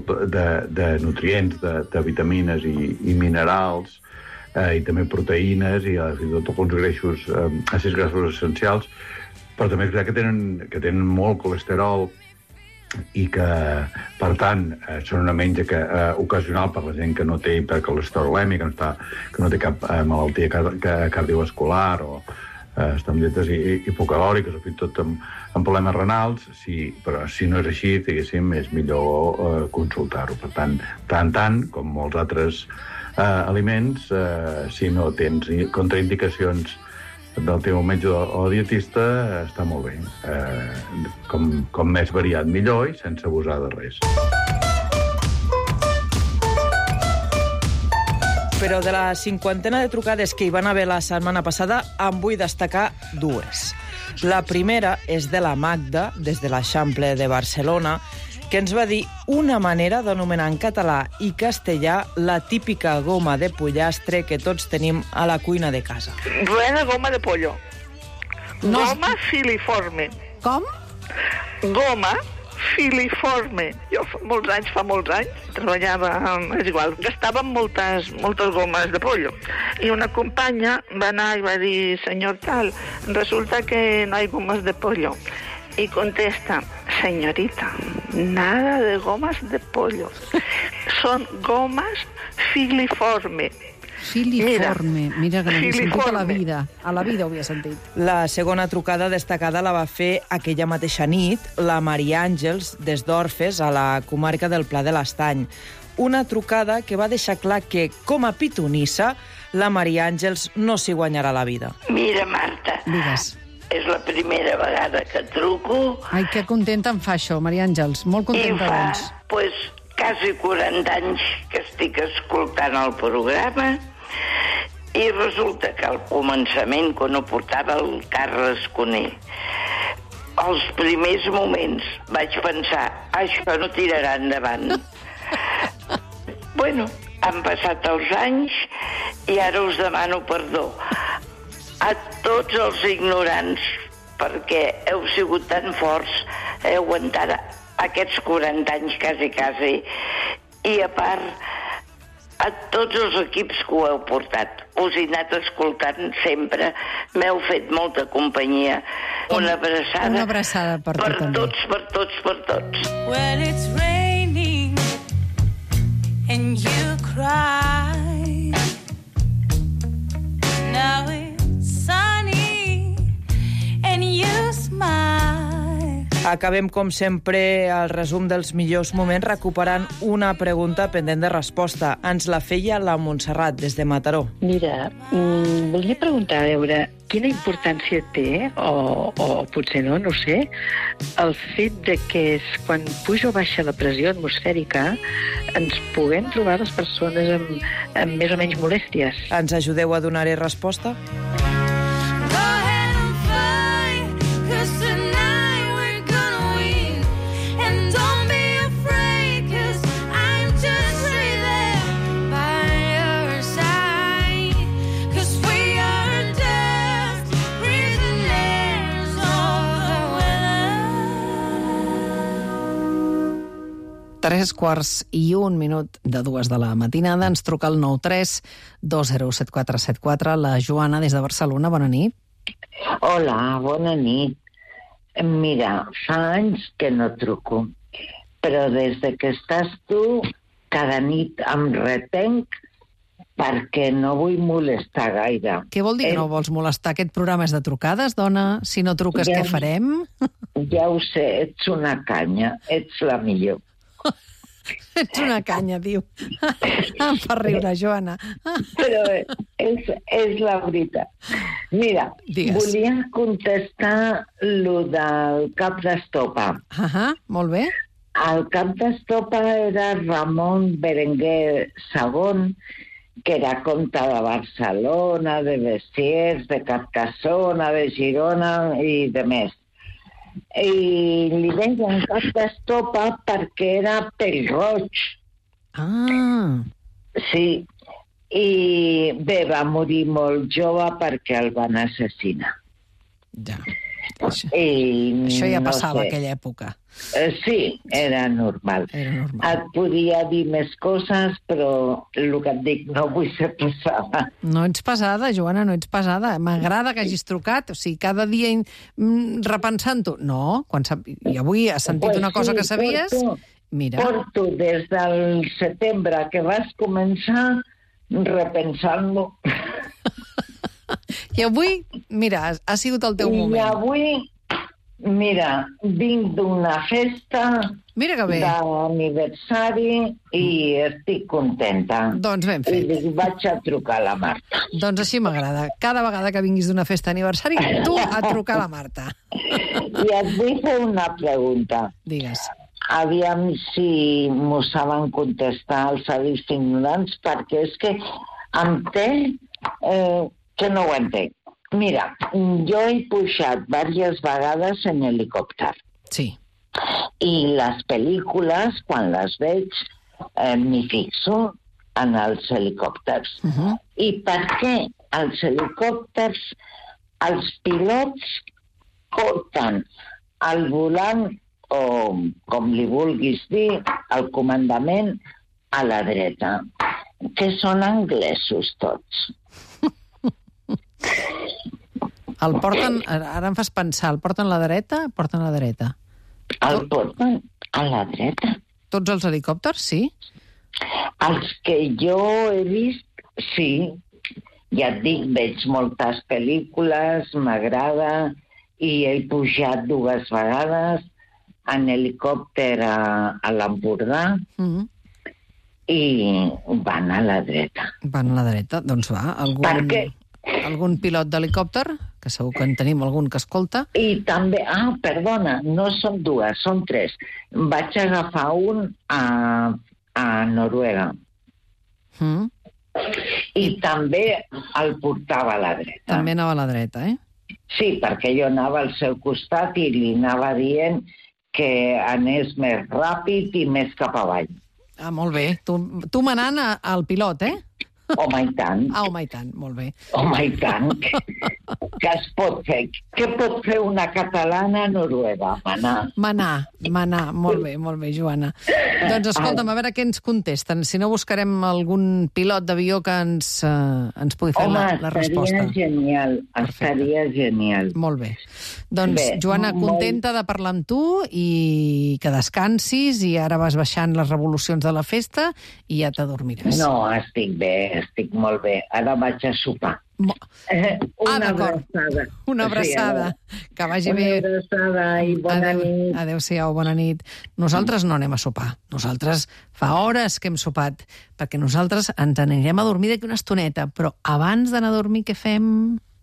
S20: de nutrients, de vitamines i minerals, i també proteïnes i fins i tot alguns greixos, àcids grassos essencials, però també és veritat que tenen molt colesterol i que, per tant, són una menja ocasional per la gent que no té hipercolesterolèmia, que no té cap malaltia cardiovascular o està amb dietes hipocalòriques o fins i tot amb problemes renals, però si no és així, diguéssim, és millor consultar-ho. Per tant, com molts altres aliments, si no tens contraindicacions del teu metge o dietista, està molt bé. Com més variat, millor i sense abusar de res.
S11: Però de la cinquantena de trucades que hi van haver la setmana passada, en vull destacar dues. La primera és de la Magda, des de l'Eixample de Barcelona, que ens va dir una manera d'anomenar en català i castellà la típica goma de pollastre que tots tenim a la cuina de casa.
S27: Buena goma de pollo. Goma filiforme.
S9: Com?
S27: Goma filiforme. Jo fa molts anys, treballava, és igual, gastàvem moltes gomes de pollo. I una companya va anar i va dir, senyor tal, resulta que no hay gomas de pollo. Y contesta, señorita, nada de gomas de pollo. Son gomas filiforme.
S9: Filiforme. Mira que no havia sentit a la vida. A la vida ho havia sentit.
S11: La segona trucada destacada la va fer aquella mateixa nit la Maria Àngels, des d'Orfes, a la comarca del Pla de l'Estany. Una trucada que va deixar clar que, com a pitonissa, la Maria Àngels no s'hi guanyarà la vida.
S18: Mira, Marta.
S9: Digues.
S18: És la primera vegada que truco.
S9: Ai, que contenta em fa això, Maria Àngels. Molt contenta, doncs.
S18: I fa, quasi 40 anys que estic escoltant el programa I resulta que al començament, quan ho portava el Carles Cuné, als primers moments vaig pensar, això no tirarà endavant. Bueno, han passat els anys i ara us demano perdó a tots els ignorants perquè heu sigut tan forts, heu aguantat aquests 40 anys quasi, i a part a tots els equips que ho heu portat. Us he anat escoltant sempre, m'heu fet molta companyia. Una abraçada
S9: per tu també.
S18: Per tots.
S1: When it's raining and you cry, now it's sunny and you smile.
S11: Acabem, com sempre, el resum dels millors moments recuperant una pregunta pendent de resposta. Ens la feia la Montserrat, des de Mataró.
S2: Mira, volia preguntar, a veure, quina importància té, o potser no ho sé, el fet de que quan puja o baixa la pressió atmosfèrica ens puguem trobar les persones amb més o menys molèsties.
S11: Ens ajudeu a donar-hi resposta?
S9: Tres quarts i un minut de 2 de la matinada. Ens truca el 93 207474. La Joana, des de Barcelona. Bona nit.
S3: Hola, bona nit. Mira, fa anys que no truco, però des de que estàs tu, cada nit em retenc perquè no vull molestar gaire.
S9: Què vol dir que no vols molestar? Aquest programa és de trucades, dona? Si no truques, què farem?
S3: Ja ho sé, ets una canya, ets la millor.
S9: Ets una canya, diu. Em fa riure, Joana.
S3: Però és la veritat. Mira, volia contestar lo del cap d'estopa.
S9: Molt bé.
S3: El cap d'estopa era Ramon Berenguer II, que era comte de Barcelona, de Besiers, de Carcassona, de Girona i de més. I li deien cap d'estopa perquè era pèl-roig. Sí, i bé, va morir molt jove perquè el van assassinar.
S9: Ja. Això ja passava aquella època.
S3: Sí, era normal. Et podia dir més coses, però el que et dic, no vull ser pesada.
S9: No ets pesada, Joana, no ets pesada. M'agrada que hagis trucat. O sigui, cada dia repensant-ho. No, i avui has sentit una cosa que sabies... Mira.
S3: Porto des del setembre que vas començar repensant-lo.
S9: I avui, mira, ha sigut el teu moment.
S3: I avui, mira, vinc d'una festa d'aniversari i estic contenta.
S9: Doncs ben fet.
S3: I dic, vaig a trucar a la Marta.
S9: Doncs així m'agrada. Cada vegada que vinguis d'una festa d'aniversari, tu a trucar a la Marta.
S3: I et vull fer una pregunta.
S9: Digues.
S3: Aviam si m'ho saben contestar els savis ignorants, perquè és que em té... que no ho entenc. Mira, jo he pujat diverses vegades en helicòpter.
S9: Sí.
S3: I les pel·lícules, quan les veig, m'hi fixo en els helicòpters. I per què els helicòpters, els pilots porten el volant, o com li vulguis dir, el comandament a la dreta? Que són anglesos tots.
S9: El porten, ara em fas pensar, el porten a la dreta? Porten a la dreta.
S3: El porten a la dreta.
S9: Tots els helicòpters, sí?
S3: Els que jo he vist, sí. Ja et dic, veig moltes pel·lícules, m'agrada, i he pujat 2 vegades en helicòpter a l'Empordà, i van a la dreta.
S9: Van a la dreta? Doncs va, algun pilot d'helicòpter, que segur que en tenim algun que escolta.
S3: I també, perdona, no són 2, són 3. Vaig agafar un a Noruega. I també el portava a la dreta.
S9: També anava a la dreta, eh?
S3: Sí, perquè jo anava al seu costat i li anava dient que anés més ràpid i més cap avall.
S9: Ah, molt bé. Tu manant al pilot, eh?
S3: Home, i tant.
S9: Ah, home, i tant, molt bé.
S3: Home, i tant. Que es pot fer. Què pot fer una catalana a Noruega? Manar.
S9: Manar. Molt bé, Joana. Doncs escolta'm, a veure què ens contesten. Si no, buscarem algun pilot d'avió que ens pugui fer la resposta.
S3: Estaria genial.
S9: Molt bé. Doncs, bé, Joana, contenta de parlar amb tu i que descansis i ara vas baixant les revolucions de la festa i ja t'adormiràs.
S3: No, estic bé, estic molt bé. Ara vaig a sopar. Una abraçada.
S9: Una abraçada. Que vagi bé.
S3: Una abraçada i bona nit.
S9: Adéu-siau, bona nit. Nosaltres no anem a sopar. Nosaltres fa hores que hem sopat, perquè nosaltres ens anirem a dormir d'aquí una estoneta, però abans d'anar a dormir què fem?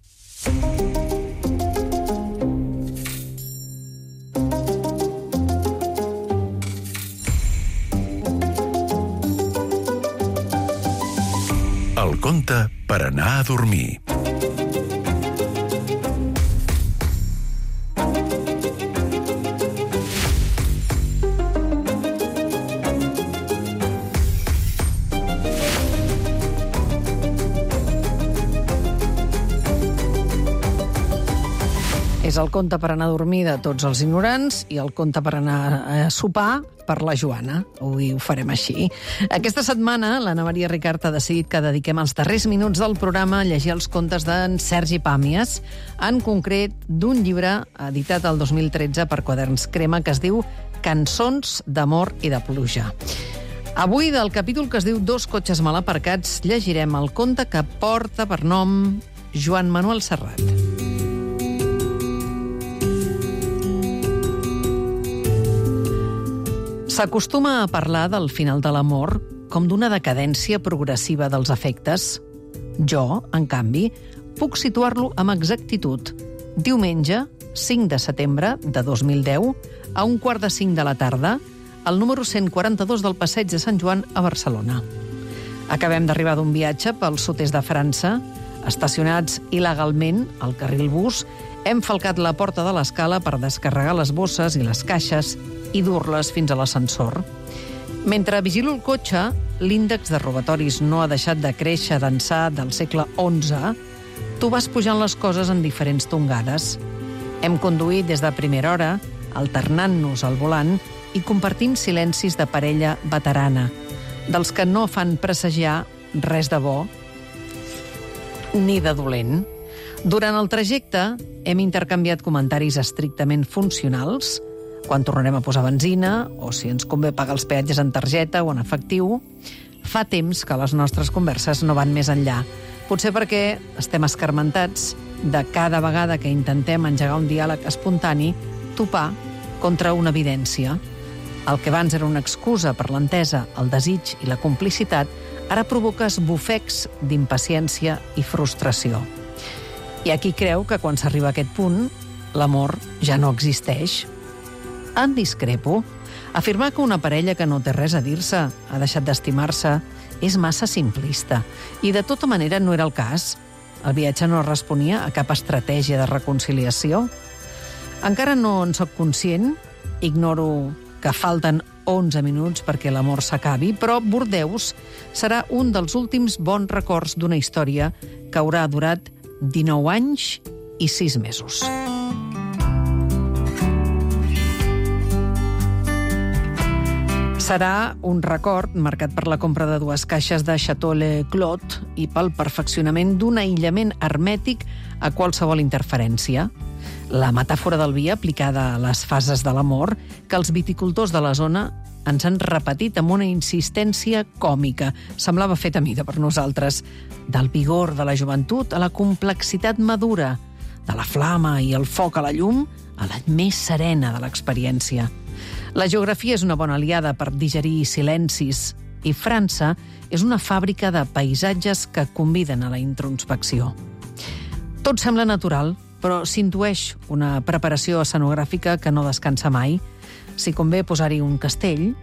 S6: El conte per anar a dormir.
S9: És el conte per anar a dormir de tots els ignorants i el conte per anar a sopar per la Joana. Avui ho farem així. Aquesta setmana l'Anna Maria Ricart ha decidit que dediquem els darrers minuts del programa a llegir els contes d'en Sergi Pàmies, en concret d'un llibre editat el 2013 per Quaderns Crema que es diu Cançons d'amor i de pluja. Avui, del capítol que es diu Dos cotxes mal aparcats, llegirem el conte que porta per nom Joan Manuel Serrat. S'acostuma a parlar del final de l'amor com d'una decadència progressiva dels afectes. Jo, en canvi, puc situar-lo amb exactitud. Diumenge, 5 de setembre de 2010, a 4:45 de la tarda, al número 142 del Passeig de Sant Joan a Barcelona. Acabem d'arribar d'un viatge pel sud-est de França. Estacionats il·legalment al carril bus, hem falcat la porta de l'escala per descarregar les bosses i les caixes i dur-les fins a l'ascensor. Mentre vigilo el cotxe, l'índex de robatoris no ha deixat de créixer d'ençà del segle XI. Tu vas pujant les coses en diferents tongades. Hem conduït des de primera hora, alternant-nos al volant i compartint silencis de parella veterana, dels que no fan presagiar res de bo ni de dolent. Durant el trajecte hem intercanviat comentaris estrictament funcionals, quan tornarem a posar benzina, o si ens convé pagar els peatges en targeta o en efectiu. Fa temps que les nostres converses no van més enllà. Potser perquè estem escarmentats de cada vegada que intentem engegar un diàleg espontani, topar contra una evidència. El que abans era una excusa per l'entesa, el desig i la complicitat, ara provoca esbufecs d'impaciència i frustració. Hi ha qui creu que quan s'arriba a aquest punt, l'amor ja no existeix. En discrepo. Afirmar que una parella que no té res a dir-se ha deixat d'estimar-se és massa simplista. I de tota manera no era el cas. El viatge no responia a cap estratègia de reconciliació. Encara no en soc conscient, ignoro que falten 11 minuts perquè l'amor s'acabi, però Bordeus serà un dels últims bons records d'una història que haurà durat 19 anys i 6 mesos. Serà un record marcat per la compra de 2 caixes de Chateau Le Clos i pel perfeccionament d'un aïllament hermètic a qualsevol interferència. La metàfora del vi aplicada a les fases de l'amor que els viticultors de la zona ens han repetit amb una insistència còmica. Semblava fet a mida per nosaltres. Del vigor de la joventut a la complexitat madura, de la flama i el foc a la llum a la més serena de l'experiència. La geografia és una bona aliada per digerir silencis i França és una fàbrica de paisatges que conviden a la introspecció. Tot sembla natural, però s'intueix una preparació escenogràfica que no descansa mai. Si convé posar-hi un castell,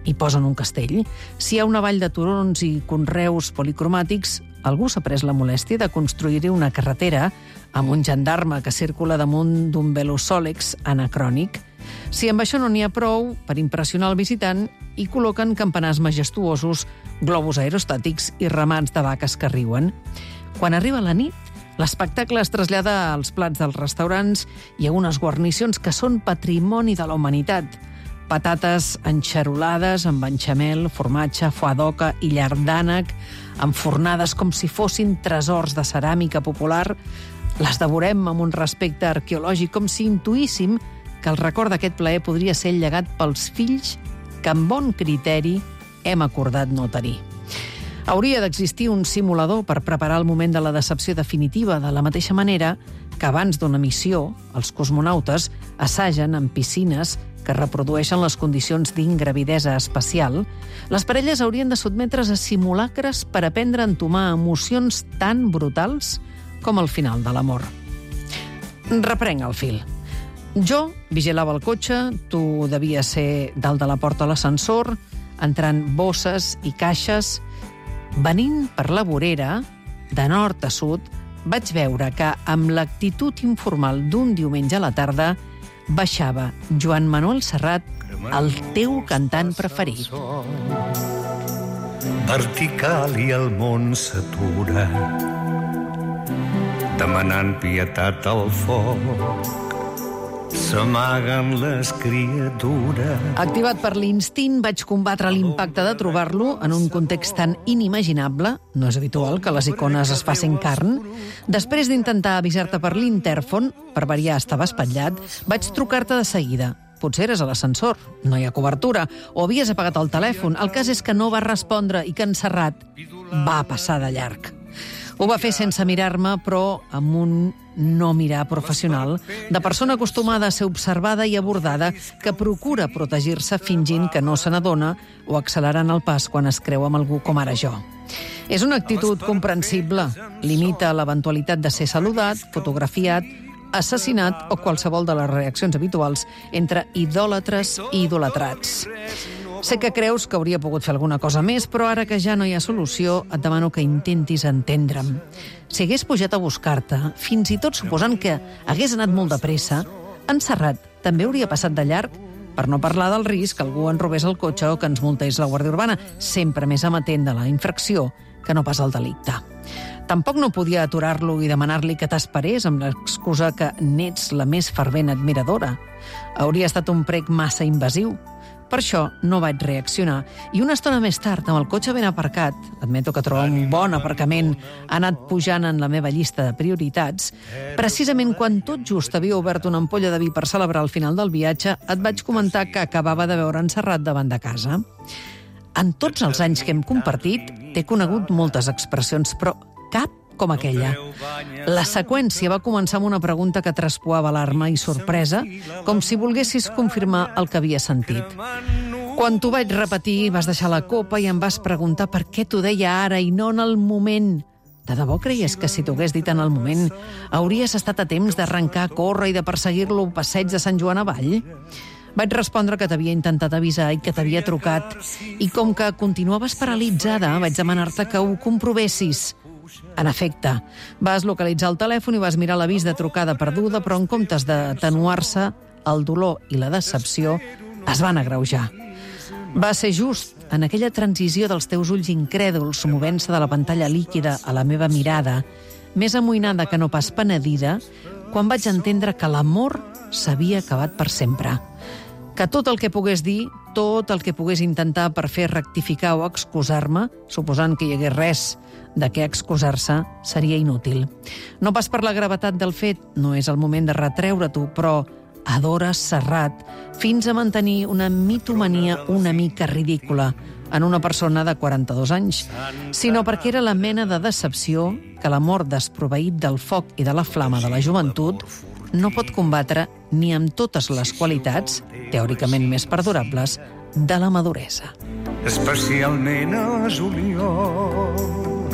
S9: hi posen un castell. Si hi ha una vall de turons i conreus policromàtics, algú s'ha pres la molèstia de construir-hi una carretera amb un gendarme que circula damunt d'un velosòlex anacrònic. Si amb això no n'hi ha prou, per impressionar el visitant, hi col·loquen campanars majestuosos, globus aerostàtics i ramats de vaques que riuen. Quan arriba la nit, l'espectacle es trasllada als plats dels restaurants i a unes guarnicions que són patrimoni de la humanitat. Patates enxarolades amb benchamel, formatge, foie d'oca i llard enfornades com si fossin tresors de ceràmica popular. Les devorem amb un respecte arqueològic, com si intuíssim que el record d'aquest plaer podria ser llegat pels fills que amb bon criteri hem acordat no tenir. Hauria d'existir un simulador per preparar el moment de la decepció definitiva, de la mateixa manera que abans d'una missió, els cosmonautes assagen en piscines que reprodueixen les condicions d'ingravidesa espacial. Les parelles haurien de sotmetre's a simulacres per aprendre a entomar emocions tan brutals com el final de l'amor. Reprenc el fil. Jo vigilava el cotxe, tu devies ser dalt de la porta a l'ascensor, entrant bosses i caixes. Venint per la vorera, de nord a sud, vaig veure que, amb l'actitud informal d'un diumenge a la tarda, baixava Joan Manuel Serrat, el teu cantant preferit.
S5: Vertical i el món s'atura, demanant pietat al foc. S'amaguen les criatures.
S9: Activat per l'instint, vaig combatre l'impacte de trobar-lo en un context tan inimaginable, no és habitual que les icones es facin carn. Després d'intentar avisar-te per l'intèrfon, per variar estava espatllat, vaig trucar-te de seguida. Potser eres a l'ascensor, no hi ha cobertura, o havies apagat el telèfon. El cas és que no va respondre i que en Serrat va passar de llarg. Ho va fer sense mirar-me, però amb un no mirar professional, de persona acostumada a ser observada i abordada, que procura protegir-se fingint que no se n'adona o accelerant el pas quan es creu amb algú com ara jo. És una actitud comprensible. Limita l'eventualitat de ser saludat, fotografiat, assassinat o qualsevol de les reaccions habituals entre idòlatres i idolatrats. Sé que creus que hauria pogut fer alguna cosa més, però ara que ja no hi ha solució, et demano que intentis entendre'm. Si hagués pujat a buscar-te, fins i tot suposant que hagués anat molt de pressa, en Serrat també hauria passat de llarg, per no parlar del risc que algú ens robés el cotxe o que ens multés la Guàrdia Urbana, sempre més amatent de la infracció que no pas el delicte. Tampoc no podia aturar-lo i demanar-li que t'esperés amb l'excusa que n'ets la més fervent admiradora. Hauria estat un prec massa invasiu. Per això no vaig reaccionar i una estona més tard, amb el cotxe ben aparcat, admeto que trobar un bon aparcament ha anat pujant en la meva llista de prioritats, precisament quan tot just havia obert una ampolla de vi per celebrar el final del viatge, et vaig comentar que acabava de veure en Serrat davant de casa. En tots els anys que hem compartit, t'he conegut moltes expressions, però cap com aquella. La seqüència va començar amb una pregunta que traspuava alarma i sorpresa, com si volguessis confirmar el que havia sentit. Quan t'ho vaig repetir, vas deixar la copa i em vas preguntar per què t'ho deia ara i no en el moment. De debò creies que si t'ho hagués dit en el moment hauries estat a temps d'arrencar a córrer i de perseguir-lo al passeig de Sant Joan Avall? Vaig respondre que t'havia intentat avisar i que t'havia trucat. I com que continuaves paralitzada, vaig demanar-te que ho comprovessis. En efecte, vas localitzar el telèfon i vas mirar l'avís de trucada perduda, però en comptes d'atenuar-se, el dolor i la decepció es van agreujar. Va ser just en aquella transició dels teus ulls incrèduls movent-se de la pantalla líquida a la meva mirada, més amoïnada que no pas penedida, quan vaig entendre que l'amor s'havia acabat per sempre. Que tot el que pogués dir, tot el que pogués intentar per fer rectificar o excusar-me, suposant que hi hagués res de què excusar-se, seria inútil. No pas per la gravetat del fet, no és el moment de retreure-t'ho, però adores Serrat fins a mantenir una mitomania una mica ridícula en una persona de 42 anys, sinó perquè era la mena de decepció que l'amor desproveït del foc i de la flama de la joventut no pot combatre ni amb totes les qualitats, teòricament més perdurables, de la maduresa.
S5: Especialment a juliol,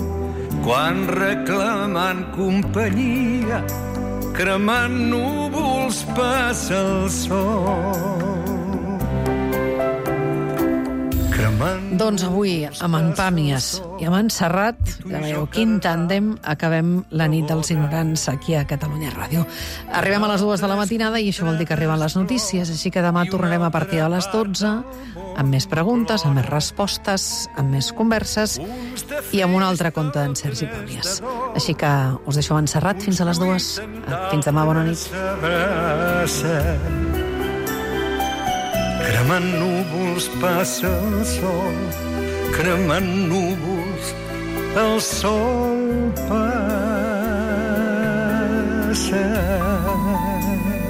S5: quan reclamant companyia, cremant núvols passa el sol.
S9: Doncs avui, amb en Pàmies i amb en Serrat, ja veieu quin tàndem, acabem la nit dels ignorants aquí a Catalunya Ràdio. Arribem a les 2 de la matinada i això vol dir que arriben les notícies, així que demà tornarem a partir de les 12 amb més preguntes, amb més respostes, amb més converses i amb un altre conte d'en Sergi Pàmies. Així que us deixo en Serrat fins a les 2. Fins demà, bona nit.
S5: Cremant núvols passa el sol, cremant núvols el sol passa.